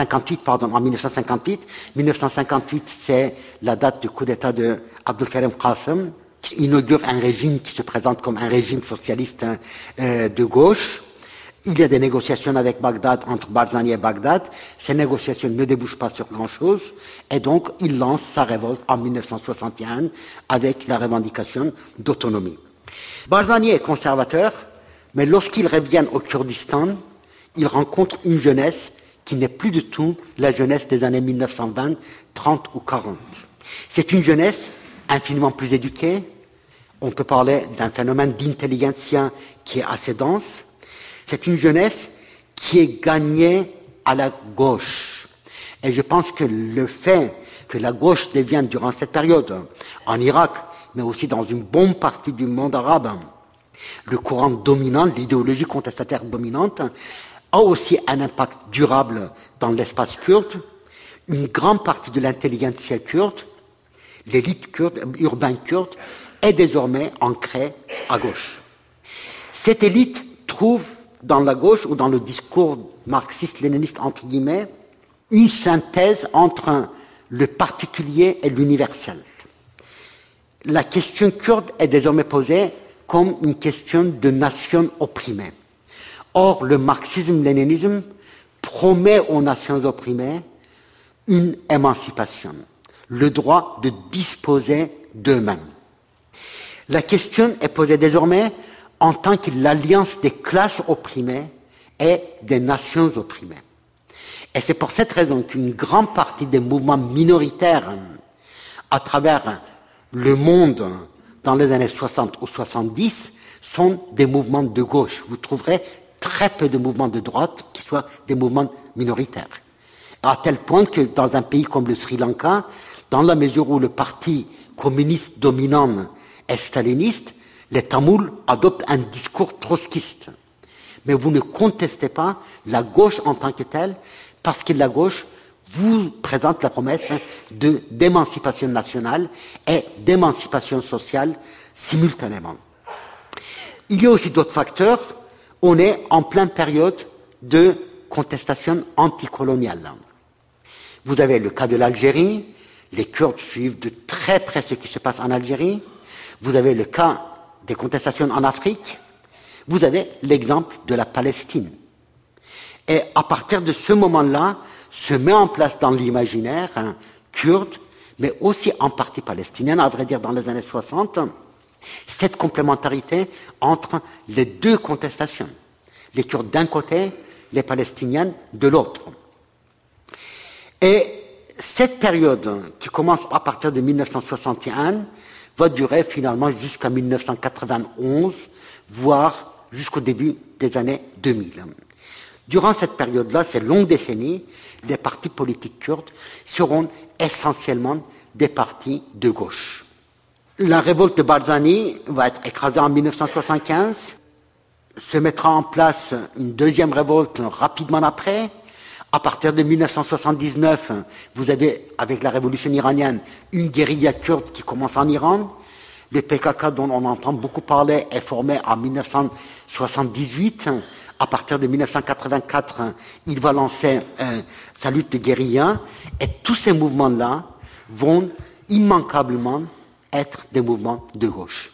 1958, 1958, c'est la date du coup d'État de Abdulkarim Qasim, qui inaugure un régime qui se présente comme un régime socialiste de gauche. Il y a des négociations avec Bagdad, entre Barzani et Bagdad. Ces négociations ne débouchent pas sur grand-chose. Et donc, il lance sa révolte en 1961 avec la revendication d'autonomie. Barzani est conservateur, mais lorsqu'il revient au Kurdistan, il rencontre une jeunesse qui n'est plus du tout la jeunesse des années 1920, 30 ou 40. C'est une jeunesse infiniment plus éduquée. On peut parler d'un phénomène d'intelligentsia qui est assez dense. C'est une jeunesse qui est gagnée à la gauche. Et je pense que le fait que la gauche devienne, durant cette période, en Irak, mais aussi dans une bonne partie du monde arabe, le courant dominant, l'idéologie contestataire dominante, a aussi un impact durable dans l'espace kurde. Une grande partie de l'intelligentsia kurde, l'élite kurde, urbaine kurde, est désormais ancrée à gauche. Cette élite trouve dans la gauche, ou dans le discours marxiste-léniniste, entre guillemets, une synthèse entre le particulier et l'universel. La question kurde est désormais posée comme une question de nation opprimée. Or, le marxisme-léninisme promet aux nations opprimées une émancipation, le droit de disposer d'eux-mêmes. La question est posée désormais en tant que l'alliance des classes opprimées et des nations opprimées. Et c'est pour cette raison qu'une grande partie des mouvements minoritaires à travers le monde dans les années 60 ou 70 sont des mouvements de gauche. Vous trouverez très peu de mouvements de droite qui soient des mouvements minoritaires. À tel point que dans un pays comme le Sri Lanka, dans la mesure où le parti communiste dominant est staliniste, les Tamouls adoptent un discours trotskiste. Mais vous ne contestez pas la gauche en tant que telle, parce que la gauche vous présente la promesse d'émancipation nationale et d'émancipation sociale simultanément. Il y a aussi d'autres facteurs. On est en pleine période de contestation anticoloniale. Vous avez le cas de l'Algérie, les Kurdes suivent de très près ce qui se passe en Algérie. Vous avez le cas des contestations en Afrique. Vous avez l'exemple de la Palestine. Et à partir de ce moment-là, se met en place dans l'imaginaire kurde, mais aussi en partie palestinienne, à vrai dire dans les années 60, cette complémentarité entre les deux contestations. Les Kurdes d'un côté, les Palestiniennes de l'autre. Et cette période, qui commence à partir de 1961, va durer finalement jusqu'à 1991, voire jusqu'au début des années 2000. Durant cette période-là, ces longues décennies, les partis politiques kurdes seront essentiellement des partis de gauche. La révolte de Barzani va être écrasée en 1975, se mettra en place une deuxième révolte rapidement après. À partir de 1979, vous avez, avec la révolution iranienne, une guérilla kurde qui commence en Iran. Le PKK, dont on entend beaucoup parler, est formé en 1978. À partir de 1984, il va lancer sa lutte de guérilla. Et tous ces mouvements-là vont immanquablement être des mouvements de gauche.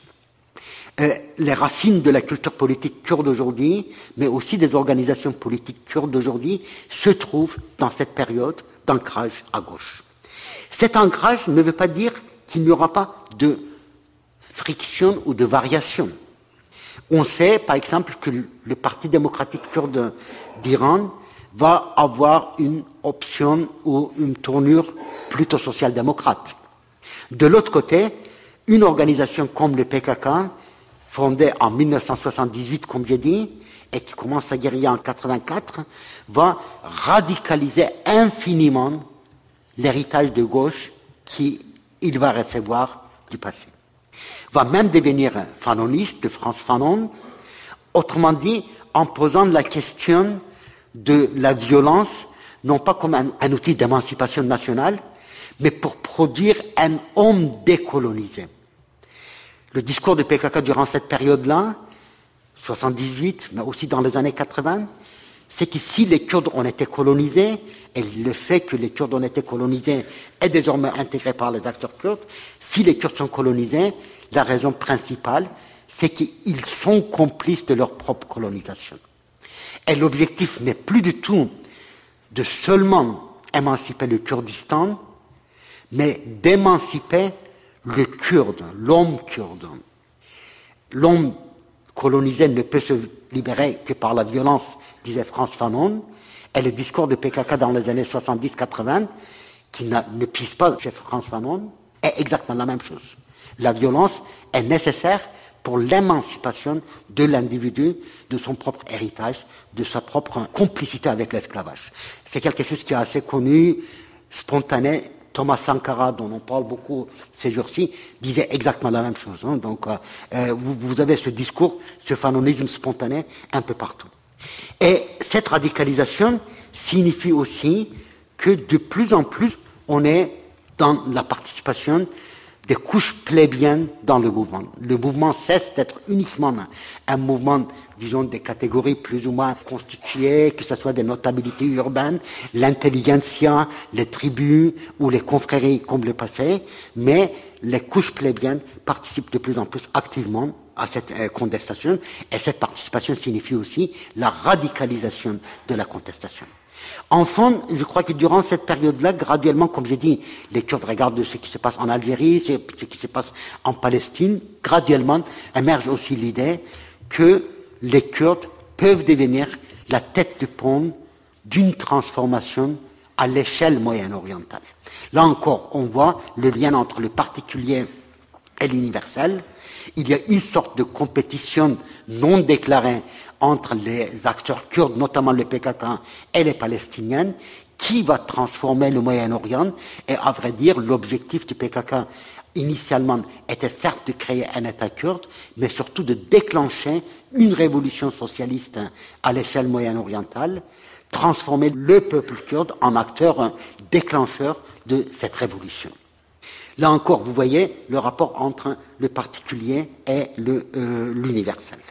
Les racines de la culture politique kurde aujourd'hui, mais aussi des organisations politiques kurdes d'aujourd'hui, se trouvent dans cette période d'ancrage à gauche. Cet ancrage ne veut pas dire qu'il n'y aura pas de friction ou de variation. On sait, par exemple, que le Parti démocratique kurde d'Iran va avoir une option ou une tournure plutôt social-démocrate. De l'autre côté, une organisation comme le PKK, fondée en 1978, comme j'ai dit, et qui commence sa guérilla en 1984, va radicaliser infiniment l'héritage de gauche qu'il va recevoir du passé. Va même devenir fanoniste de Frantz Fanon, autrement dit, en posant la question de la violence, non pas comme un outil d'émancipation nationale, mais pour produire un homme décolonisé. Le discours de PKK durant cette période-là, 78, mais aussi dans les années 80, c'est que si les Kurdes ont été colonisés, et le fait que les Kurdes ont été colonisés est désormais intégré par les acteurs kurdes, si les Kurdes sont colonisés, la raison principale, c'est qu'ils sont complices de leur propre colonisation. Et l'objectif n'est plus du tout de seulement émanciper le Kurdistan, mais d'émanciper le Kurde, l'homme kurde. L'homme colonisé ne peut se libérer que par la violence, disait Frantz Fanon, et le discours de PKK dans les années 70-80, qui ne puise pas chez Frantz Fanon, est exactement la même chose. La violence est nécessaire pour l'émancipation de l'individu, de son propre héritage, de sa propre complicité avec l'esclavage. C'est quelque chose qui est assez connu, spontané. Thomas Sankara, dont on parle beaucoup ces jours-ci, disait exactement la même chose. Donc, vous avez ce discours, ce fanonisme spontané un peu partout. Et cette radicalisation signifie aussi que de plus en plus, on est dans la participation des couches plébéiennes dans le mouvement. Le mouvement cesse d'être uniquement un mouvement, disons, des catégories plus ou moins constituées, que ce soit des notabilités urbaines, l'intelligentsia, les tribus ou les confréries comme le passé, mais les couches plébéiennes participent de plus en plus activement à cette contestation, et cette participation signifie aussi la radicalisation de la contestation. Enfin, je crois que durant cette période-là, graduellement, comme j'ai dit, les Kurdes regardent ce qui se passe en Algérie, ce qui se passe en Palestine, graduellement émerge aussi l'idée que les Kurdes peuvent devenir la tête de pont d'une transformation à l'échelle moyen-orientale. Là encore, on voit le lien entre le particulier et l'universel. Il y a une sorte de compétition non déclarée entre les acteurs kurdes, notamment le PKK et les Palestiniens, qui va transformer le Moyen-Orient. Et à vrai dire, l'objectif du PKK initialement était certes de créer un État kurde, mais surtout de déclencher une révolution socialiste à l'échelle moyen-orientale, transformer le peuple kurde en acteur déclencheur de cette révolution. Là encore, vous voyez le rapport entre le particulier et l'universel.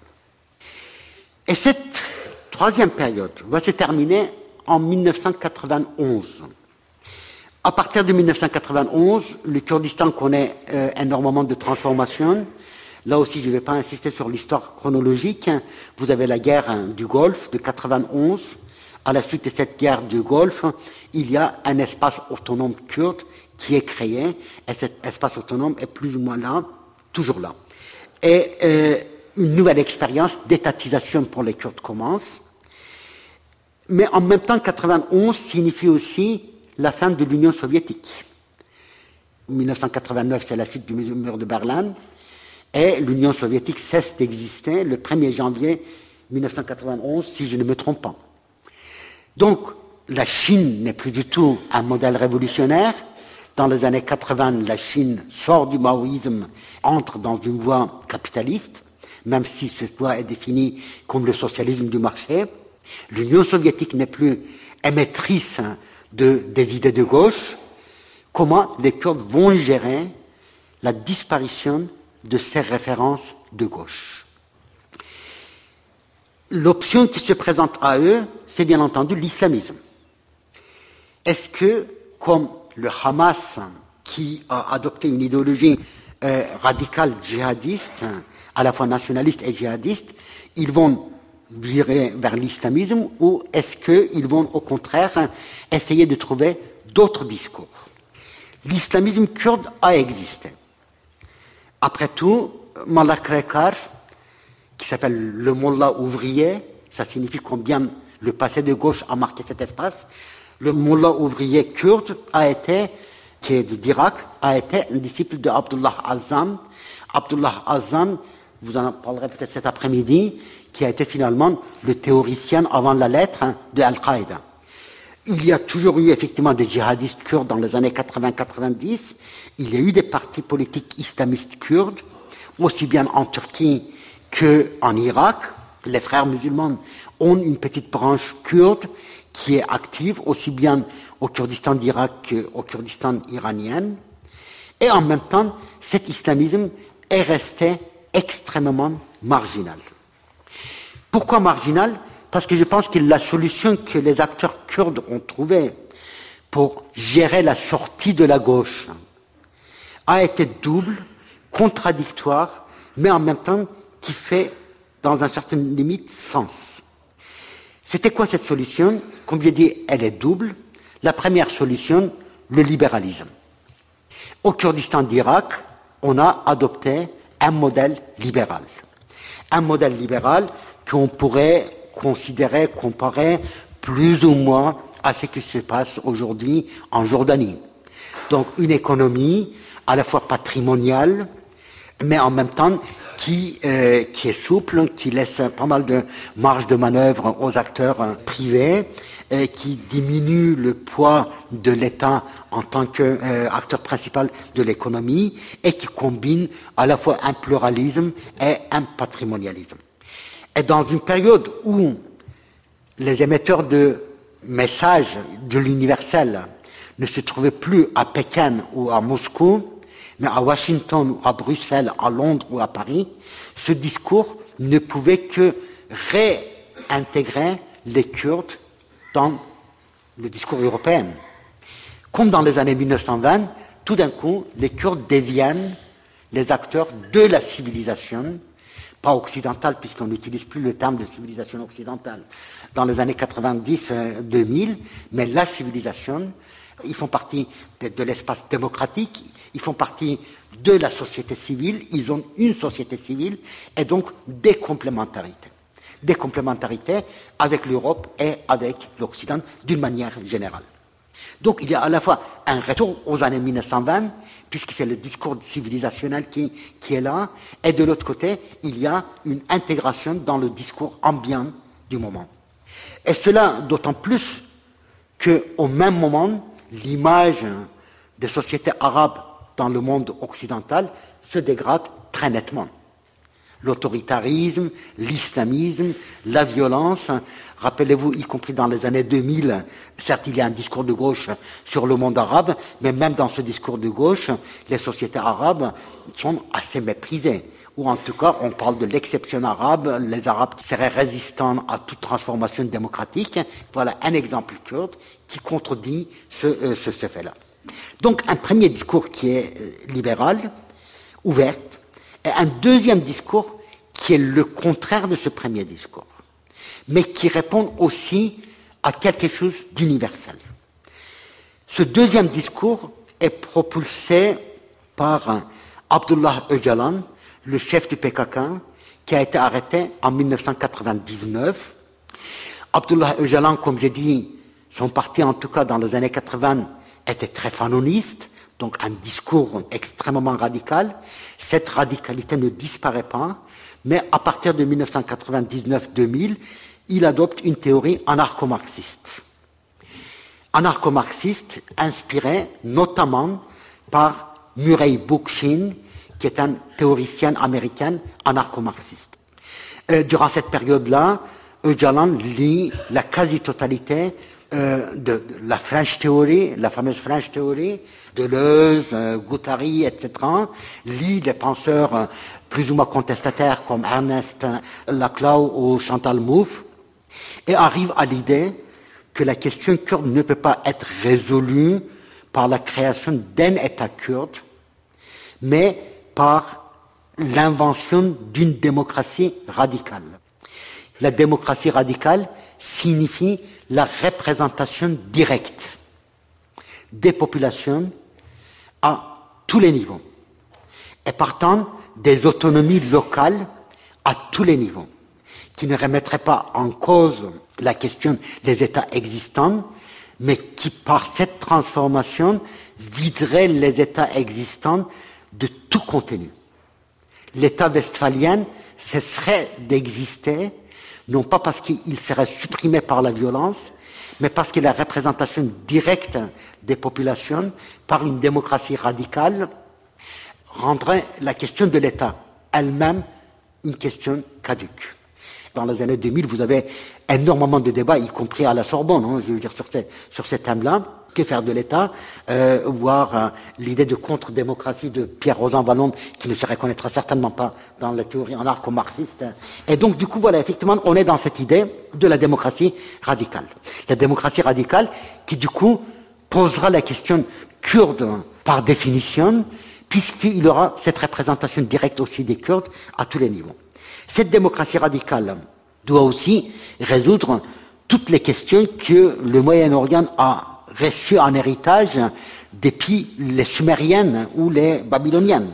Et cette troisième période va se terminer en 1991. À partir de 1991, le Kurdistan connaît énormément de transformations. Là aussi, je ne vais pas insister sur l'histoire chronologique. Vous avez la guerre du Golfe de 91. À la suite de cette guerre du Golfe, il y a un espace autonome kurde qui est créé. Et cet espace autonome est plus ou moins là, toujours là. Et une nouvelle expérience d'étatisation pour les Kurdes commence. Mais en même temps, 91 signifie aussi la fin de l'Union soviétique. 1989, c'est la chute du mur de Berlin. Et l'Union soviétique cesse d'exister le 1er janvier 1991, si je ne me trompe pas. Donc, la Chine n'est plus du tout un modèle révolutionnaire. Dans les années 80, la Chine sort du maoïsme, entre dans une voie capitaliste, même si cette voie est définie comme le socialisme du marché. L'Union soviétique n'est plus émettrice des idées de gauche. Comment les Kurdes vont gérer la disparition de ces références de gauche? L'option qui se présente à eux, c'est bien entendu l'islamisme. Est-ce que, comme le Hamas, qui a adopté une idéologie radicale djihadiste, à la fois nationaliste et djihadiste, ils vont virer vers l'islamisme, ou est-ce qu'ils vont au contraire essayer de trouver d'autres discours? L'islamisme kurde a existé. Après tout, Mullah Krekar, qui s'appelle le Mollah ouvrier, ça signifie combien le passé de gauche a marqué cet espace. Le Mollah ouvrier kurde qui est d'Irak, a été un disciple de Abdullah Azzam. Abdullah Azzam, vous en parlerez peut-être cet après-midi, qui a été finalement le théoricien avant la lettre de Al-Qaïda. Il y a toujours eu effectivement des djihadistes kurdes dans les années 80-90. Il y a eu des partis politiques islamistes kurdes, aussi bien en Turquie qu'en Irak. Les frères musulmans ont une petite branche kurde qui est active, aussi bien au Kurdistan d'Irak qu'au Kurdistan iranien. Et en même temps, cet islamisme est resté extrêmement marginal. Pourquoi marginal? Parce que je pense que la solution que les acteurs kurdes ont trouvée pour gérer la sortie de la gauche a été double, contradictoire, mais en même temps qui fait, dans une certaine limite, sens. C'était quoi cette solution? Comme j'ai dit, elle est double. La première solution, le libéralisme. Au Kurdistan d'Irak, on a adopté un modèle libéral. Un modèle libéral qu'on pourrait considérer, comparer plus ou moins à ce qui se passe aujourd'hui en Jordanie. Donc une économie à la fois patrimoniale, mais en même temps qui est souple, qui laisse pas mal de marge de manœuvre aux acteurs privés, qui diminue le poids de l'État en tant qu'acteur principal de l'économie et qui combine à la fois un pluralisme et un patrimonialisme. Et dans une période où les émetteurs de messages de l'universel ne se trouvaient plus à Pékin ou à Moscou, mais à Washington ou à Bruxelles, à Londres ou à Paris, ce discours ne pouvait que réintégrer les Kurdes dans le discours européen. Comme dans les années 1920, tout d'un coup, les Kurdes deviennent les acteurs de la civilisation, pas occidentale, puisqu'on n'utilise plus le terme de civilisation occidentale, dans les années 90-2000, mais la civilisation. Ils font partie de l'espace démocratique, ils font partie de la société civile, ils ont une société civile, et donc des complémentarités. Des complémentarités avec l'Europe et avec l'Occident d'une manière générale. Donc il y a à la fois un retour aux années 1920, puisque c'est le discours civilisationnel qui est là, et de l'autre côté, il y a une intégration dans le discours ambiant du moment. Et cela d'autant plus qu'au même moment, l'image des sociétés arabes dans le monde occidental se dégrade très nettement. L'autoritarisme, l'islamisme, la violence, rappelez-vous, y compris dans les années 2000, certes il y a un discours de gauche sur le monde arabe, mais même dans ce discours de gauche, les sociétés arabes sont assez méprisées. Ou en tout cas, on parle de l'exception arabe, les Arabes qui seraient résistants à toute transformation démocratique. Voilà un exemple kurde qui contredit ce fait-là. Donc un premier discours qui est libéral, ouvert, et un deuxième discours qui est le contraire de ce premier discours, mais qui répond aussi à quelque chose d'universel. Ce deuxième discours est propulsé par Abdullah Öcalan, le chef du PKK, qui a été arrêté en 1999. Abdullah Öcalan, comme j'ai dit, son parti, en tout cas dans les années 80, était très fanoniste, donc un discours extrêmement radical. Cette radicalité ne disparaît pas, mais à partir de 1999-2000, il adopte une théorie anarcho-marxiste. Anarcho-marxiste inspiré notamment par Murray Bookchin, qui est un théoricien américain anarcho-marxiste. Durant cette période-là, Öcalan lit la quasi-totalité de la French Theory, la fameuse French Theory, Deleuze, Guattari, etc., lit les penseurs plus ou moins contestataires comme Ernest Laclau ou Chantal Mouffe, et arrive à l'idée que la question kurde ne peut pas être résolue par la création d'un État kurde, mais par l'invention d'une démocratie radicale. La démocratie radicale signifie la représentation directe des populations à tous les niveaux, et partant des autonomies locales à tous les niveaux, qui ne remettraient pas en cause la question des États existants, mais qui, par cette transformation, videraient les États existants de tout contenu. L'État westphalien cesserait d'exister, non pas parce qu'il serait supprimé par la violence, mais parce que la représentation directe des populations par une démocratie radicale rendrait la question de l'État elle-même une question caduque. Dans les années 2000, vous avez énormément de débats, y compris à la Sorbonne, hein, je veux dire, sur ces thèmes-là. Que faire de l'État, voire l'idée de contre-démocratie de Pierre-Rosan Vallon, qui ne se reconnaîtra certainement pas dans la théorie anarcho-marxiste. Et donc, du coup, voilà, effectivement, on est dans cette idée de la démocratie radicale. La démocratie radicale qui, du coup, posera la question kurde par définition, puisqu'il y aura cette représentation directe aussi des Kurdes à tous les niveaux. Cette démocratie radicale doit aussi résoudre toutes les questions que le Moyen-Orient a reçues en héritage depuis les Sumériennes ou les Babyloniennes.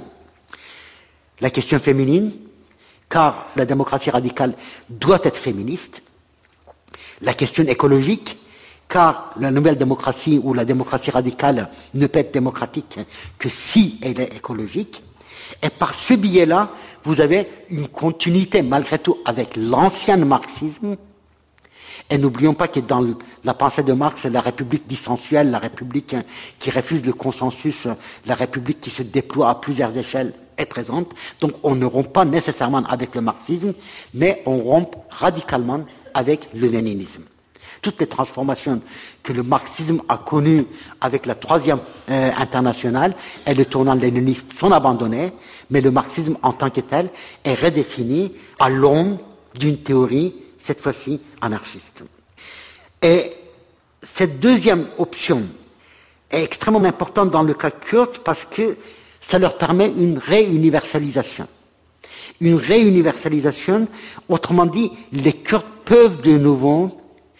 La question féminine, car la démocratie radicale doit être féministe. La question écologique, car la nouvelle démocratie ou la démocratie radicale ne peut être démocratique que si elle est écologique. Et par ce biais-là, vous avez une continuité malgré tout avec l'ancien marxisme. Et n'oublions pas que dans la pensée de Marx, la République dissensuelle, la République qui refuse le consensus, la République qui se déploie à plusieurs échelles est présente. Donc on ne rompt pas nécessairement avec le marxisme, mais on rompt radicalement avec le léninisme. Toutes les transformations que le marxisme a connues avec la troisième internationale et le tournant léniniste sont abandonnées, mais le marxisme en tant que tel est redéfini à l'aune d'une théorie, cette fois-ci anarchiste. Et cette deuxième option est extrêmement importante dans le cas kurde parce que ça leur permet une réuniversalisation. Une réuniversalisation, autrement dit, les Kurdes peuvent de nouveau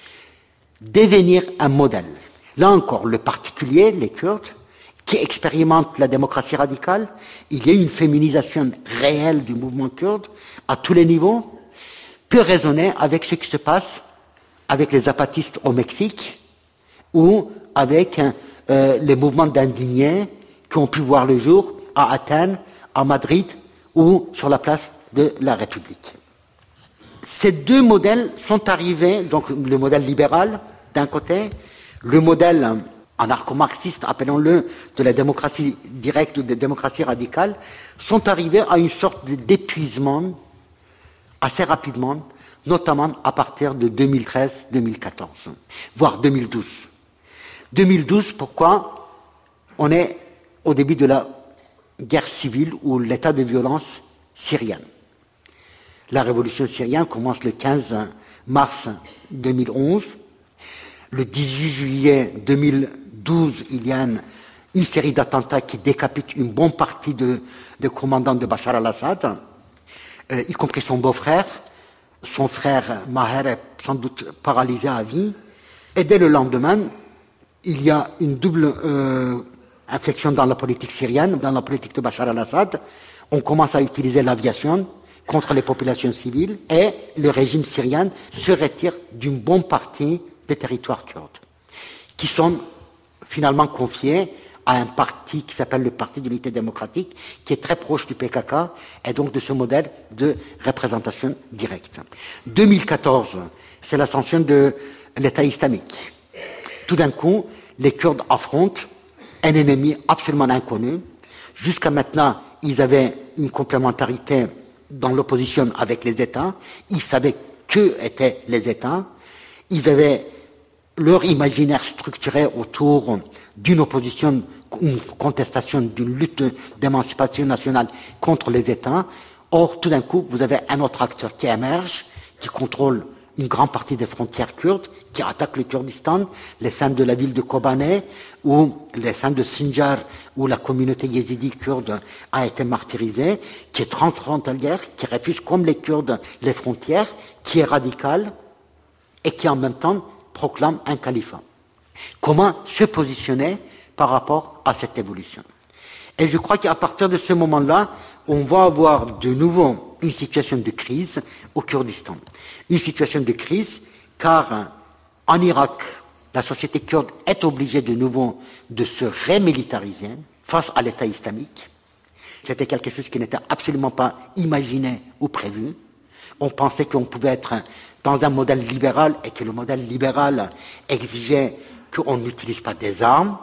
devenir un modèle. Là encore, le particulier, les Kurdes, qui expérimentent la démocratie radicale, il y a une féminisation réelle du mouvement kurde à tous les niveaux, peut résonner avec ce qui se passe avec les zapatistes au Mexique ou avec les mouvements d'indignés qui ont pu voir le jour à Athènes, à Madrid ou sur la place de la République. Ces deux modèles sont arrivés, donc le modèle libéral d'un côté, le modèle anarcho-marxiste, appelons-le, de la démocratie directe ou de démocratie radicale, sont arrivés à une sorte d'épuisement assez rapidement, notamment à partir de 2013-2014, voire 2012. 2012, pourquoi? On est au début de la guerre civile ou l'état de violence syrienne. La révolution syrienne commence le 15 mars 2011. Le 18 juillet 2012, il y a une série d'attentats qui décapitent une bonne partie de commandants de Bachar al-Assad, y compris son beau-frère. Son frère Maher est sans doute paralysé à vie. Et dès le lendemain, il y a une double inflexion dans la politique syrienne, dans la politique de Bachar al-Assad. On commence à utiliser l'aviation contre les populations civiles et le régime syrien se retire d'une bonne partie des territoires kurdes, qui sont finalement confiés à un parti qui s'appelle le Parti d'unité démocratique, qui est très proche du PKK et donc de ce modèle de représentation directe. 2014, c'est l'ascension de l'État islamique. Tout d'un coup, les Kurdes affrontent un ennemi absolument inconnu. Jusqu'à maintenant, ils avaient une complémentarité dans l'opposition avec les États. Ils savaient que étaient les États. Ils avaient leur imaginaire structuré autour d'une opposition, une contestation, d'une lutte d'émancipation nationale contre les États. Or, tout d'un coup, vous avez un autre acteur qui émerge, qui contrôle une grande partie des frontières kurdes, qui attaque le Kurdistan, les scènes de la ville de Kobané, ou les scènes de Sinjar, où la communauté yézidi kurde a été martyrisée, qui est transfrontalière, qui refuse comme les Kurdes les frontières, qui est radicale, et qui en même temps proclame un califat. Comment se positionner par rapport à cette évolution? Et je crois qu'à partir de ce moment-là, on va avoir de nouveau une situation de crise au Kurdistan. Une situation de crise car en Irak, la société kurde est obligée de nouveau de se remilitariser face à l'État islamique. C'était quelque chose qui n'était absolument pas imaginé ou prévu. On pensait qu'on pouvait être dans un modèle libéral et que le modèle libéral exigeait qu'on n'utilise pas des armes.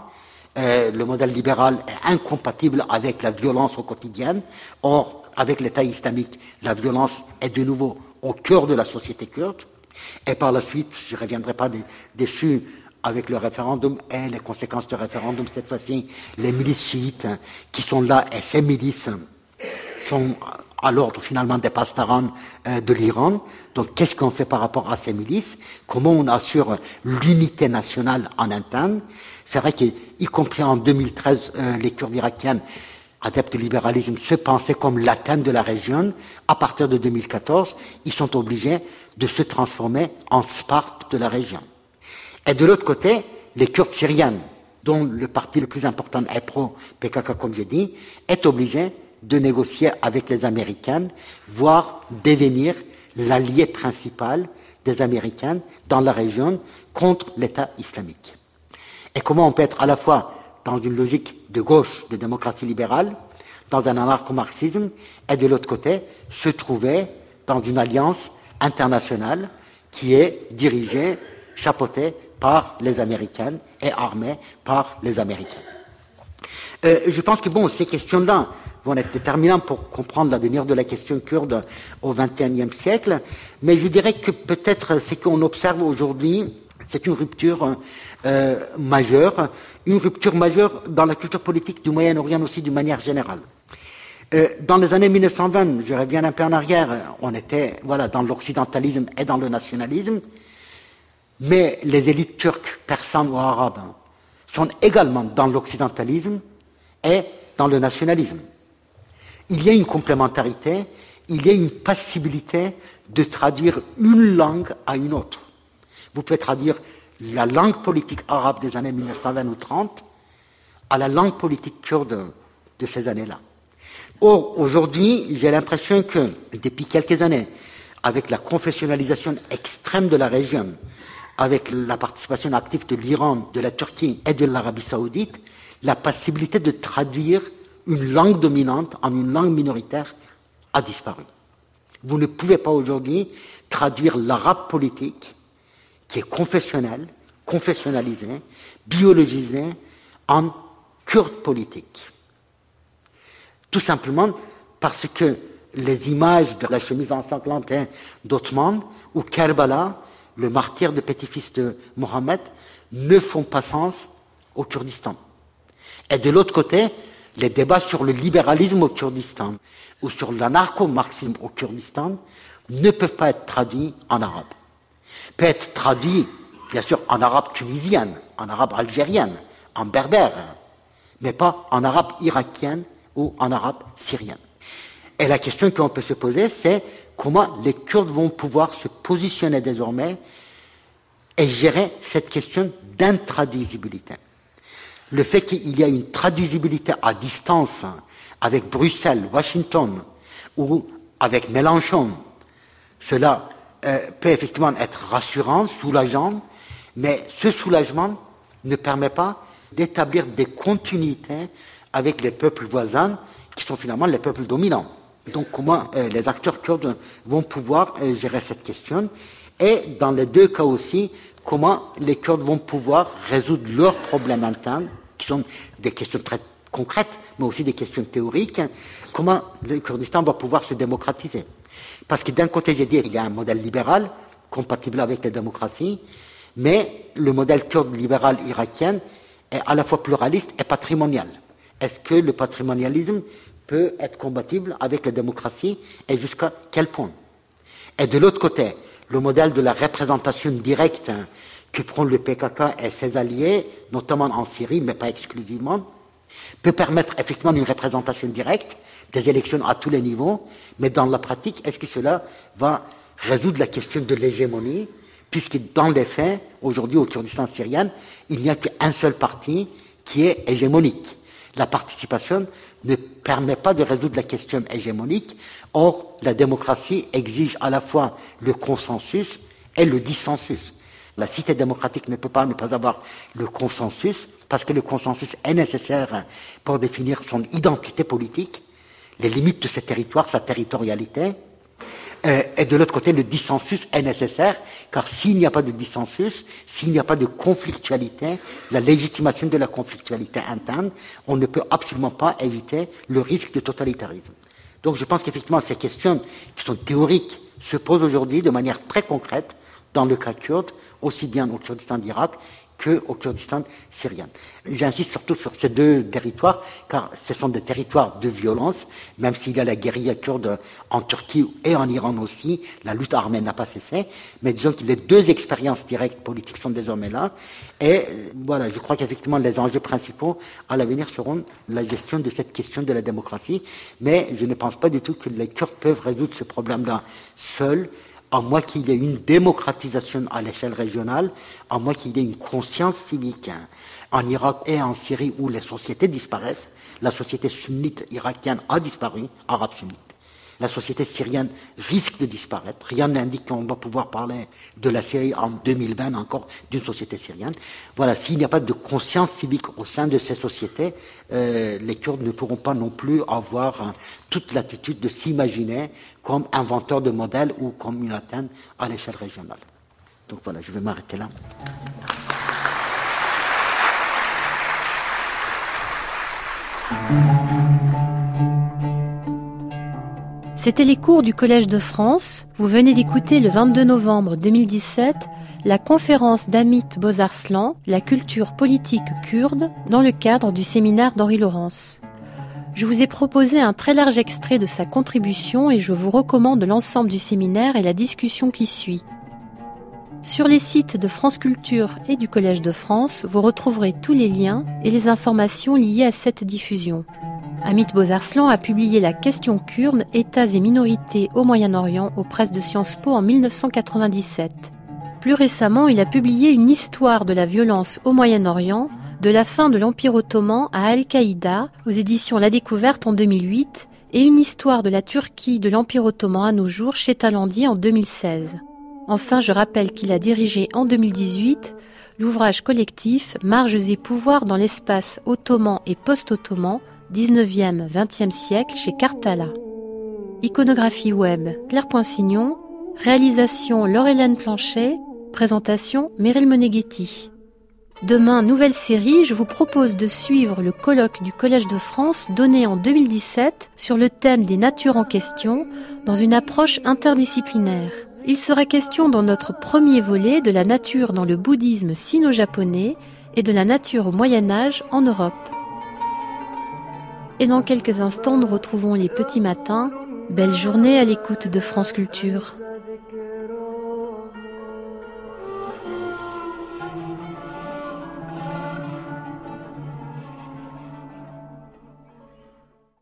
Le modèle libéral est incompatible avec la violence au quotidien. Or, avec l'État islamique, la violence est de nouveau au cœur de la société kurde. Et par la suite, je ne reviendrai pas dessus avec le référendum et les conséquences du référendum. Cette fois-ci, les milices chiites qui sont là, et ces milices sont à l'ordre finalement des pastarans de l'Iran. Donc qu'est-ce qu'on fait par rapport à ces milices? Comment on assure l'unité nationale en interne? C'est vrai qu'y compris en 2013, les Kurdes irakiens, adeptes du libéralisme, se pensaient comme l'Athènes de la région. À partir de 2014, ils sont obligés de se transformer en Sparte de la région. Et de l'autre côté, les Kurdes syriens, dont le parti le plus important est pro-PKK, comme j'ai dit, est obligé de négocier avec les Américains, voire devenir l'allié principal des Américains dans la région contre l'État islamique. Et comment on peut être à la fois dans une logique de gauche, de démocratie libérale, dans un anarcho-marxisme, et de l'autre côté, se trouver dans une alliance internationale qui est dirigée, chapeautée par les Américains et armée par les Américains. Je pense que ces questions-là vont être déterminantes pour comprendre l'avenir de la question kurde au XXIe siècle, mais je dirais que peut-être ce qu'on observe aujourd'hui, c'est une rupture majeure, une rupture majeure dans la culture politique du Moyen-Orient aussi d'une manière générale. Dans les années 1920, je reviens un peu en arrière, on était dans l'occidentalisme et dans le nationalisme, mais les élites turques, persanes ou arabes sont également dans l'occidentalisme et dans le nationalisme. Il y a une complémentarité, il y a une possibilité de traduire une langue à une autre. Vous pouvez traduire la langue politique arabe des années 1920 ou 30 à la langue politique kurde de ces années-là. Or, aujourd'hui, j'ai l'impression que, depuis quelques années, avec la confessionnalisation extrême de la région, avec la participation active de l'Iran, de la Turquie et de l'Arabie saoudite, la possibilité de traduire une langue dominante en une langue minoritaire a disparu. Vous ne pouvez pas aujourd'hui traduire l'arabe politique, qui est confessionnel, confessionnalisé, biologisé, en kurde politique. Tout simplement parce que les images de la chemise ensanglantée d'Othman ou Kerbala, le martyr de petit-fils de Mohammed, ne font pas sens au Kurdistan. Et de l'autre côté, les débats sur le libéralisme au Kurdistan ou sur l'anarcho-marxisme au Kurdistan ne peuvent pas être traduits en arabe. Peuvent être traduits, bien sûr, en arabe tunisien, en arabe algérien, en berbère, mais pas en arabe irakien ou en arabe syrien. Et la question qu'on peut se poser, c'est comment les Kurdes vont pouvoir se positionner désormais et gérer cette question d'intraduisibilité. Le fait qu'il y a une traduisibilité à distance avec Bruxelles, Washington ou avec Mélenchon, cela peut effectivement être rassurant, soulageant, mais ce soulagement ne permet pas d'établir des continuités avec les peuples voisins qui sont finalement les peuples dominants. Donc comment les acteurs kurdes vont pouvoir gérer cette question, et dans les deux cas aussi, comment les Kurdes vont pouvoir résoudre leurs problèmes internes, qui sont des questions très concrètes, mais aussi des questions théoriques, comment le Kurdistan va pouvoir se démocratiser. Parce que d'un côté, j'ai dit, il y a un modèle libéral, compatible avec la démocratie, mais le modèle kurde libéral irakien est à la fois pluraliste et patrimonial. Est-ce que le patrimonialisme peut être compatible avec la démocratie, et jusqu'à quel point? Et de l'autre côté, le modèle de la représentation directe que prend le PKK et ses alliés, notamment en Syrie, mais pas exclusivement, peut permettre effectivement une représentation directe, des élections à tous les niveaux, mais dans la pratique, est-ce que cela va résoudre la question de l'hégémonie, puisque dans les faits, aujourd'hui au Kurdistan syrien, il n'y a qu'un seul parti qui est hégémonique. La participation ne permet pas de résoudre la question hégémonique. Or, la démocratie exige à la fois le consensus et le dissensus. La cité démocratique ne peut pas ne pas avoir le consensus, parce que le consensus est nécessaire pour définir son identité politique, les limites de ce territoire, sa territorialité. Et de l'autre côté, le dissensus est nécessaire, car s'il n'y a pas de dissensus, s'il n'y a pas de conflictualité, la légitimation de la conflictualité interne, on ne peut absolument pas éviter le risque de totalitarisme. Donc je pense qu'effectivement, ces questions qui sont théoriques se posent aujourd'hui de manière très concrète dans le cas kurde, aussi bien au Kurdistan d'Irak qu'au Kurdistan syrien. J'insiste surtout sur ces deux territoires, car ce sont des territoires de violence, même s'il y a la guérilla kurde en Turquie et en Iran aussi, la lutte armée n'a pas cessé, mais disons que les deux expériences directes politiques sont désormais là, et voilà, je crois qu'effectivement les enjeux principaux à l'avenir seront la gestion de cette question de la démocratie, mais je ne pense pas du tout que les Kurdes peuvent résoudre ce problème-là seuls, à moins qu'il y ait une démocratisation à l'échelle régionale, à moins qu'il y ait une conscience civique en Irak et en Syrie où les sociétés disparaissent. La société sunnite irakienne a disparu, arabe sunnite. La société syrienne risque de disparaître. Rien n'indique qu'on va pouvoir parler de la Syrie en 2020 encore d'une société syrienne. Voilà, s'il n'y a pas de conscience civique au sein de ces sociétés, les Kurdes ne pourront pas non plus avoir toute l'attitude de s'imaginer comme inventeur de modèles ou comme une Athènes à l'échelle régionale. Donc voilà, je vais m'arrêter là. C'était les cours du Collège de France. Vous venez d'écouter le 22 novembre 2017 la conférence d'Amit Bozarslan, la culture politique kurde, dans le cadre du séminaire d'Henri Laurence. Je vous ai proposé un très large extrait de sa contribution et je vous recommande l'ensemble du séminaire et la discussion qui suit. Sur les sites de France Culture et du Collège de France, vous retrouverez tous les liens et les informations liées à cette diffusion. Amit Bozarslan a publié La question kurde, États et minorités au Moyen-Orient aux presses de Sciences Po en 1997. Plus récemment, il a publié une histoire de la violence au Moyen-Orient, de la fin de l'Empire ottoman à Al-Qaïda, aux éditions La Découverte en 2008, et une histoire de la Turquie de l'Empire ottoman à nos jours chez Talandier en 2016. Enfin, je rappelle qu'il a dirigé en 2018 l'ouvrage collectif Marges et pouvoirs dans l'espace ottoman et post-ottoman, 19e, 20e siècle chez Cartala. Iconographie web, Claire Poinsignon. Réalisation Laure-Hélène Planchet. Présentation Meryl Moneghetti. Demain, nouvelle série, je vous propose de suivre le colloque du Collège de France donné en 2017 sur le thème des natures en question dans une approche interdisciplinaire. Il sera question dans notre premier volet de la nature dans le bouddhisme sino-japonais et de la nature au Moyen-Âge en Europe. Et dans quelques instants, nous retrouvons les petits matins. Belle journée à l'écoute de France Culture.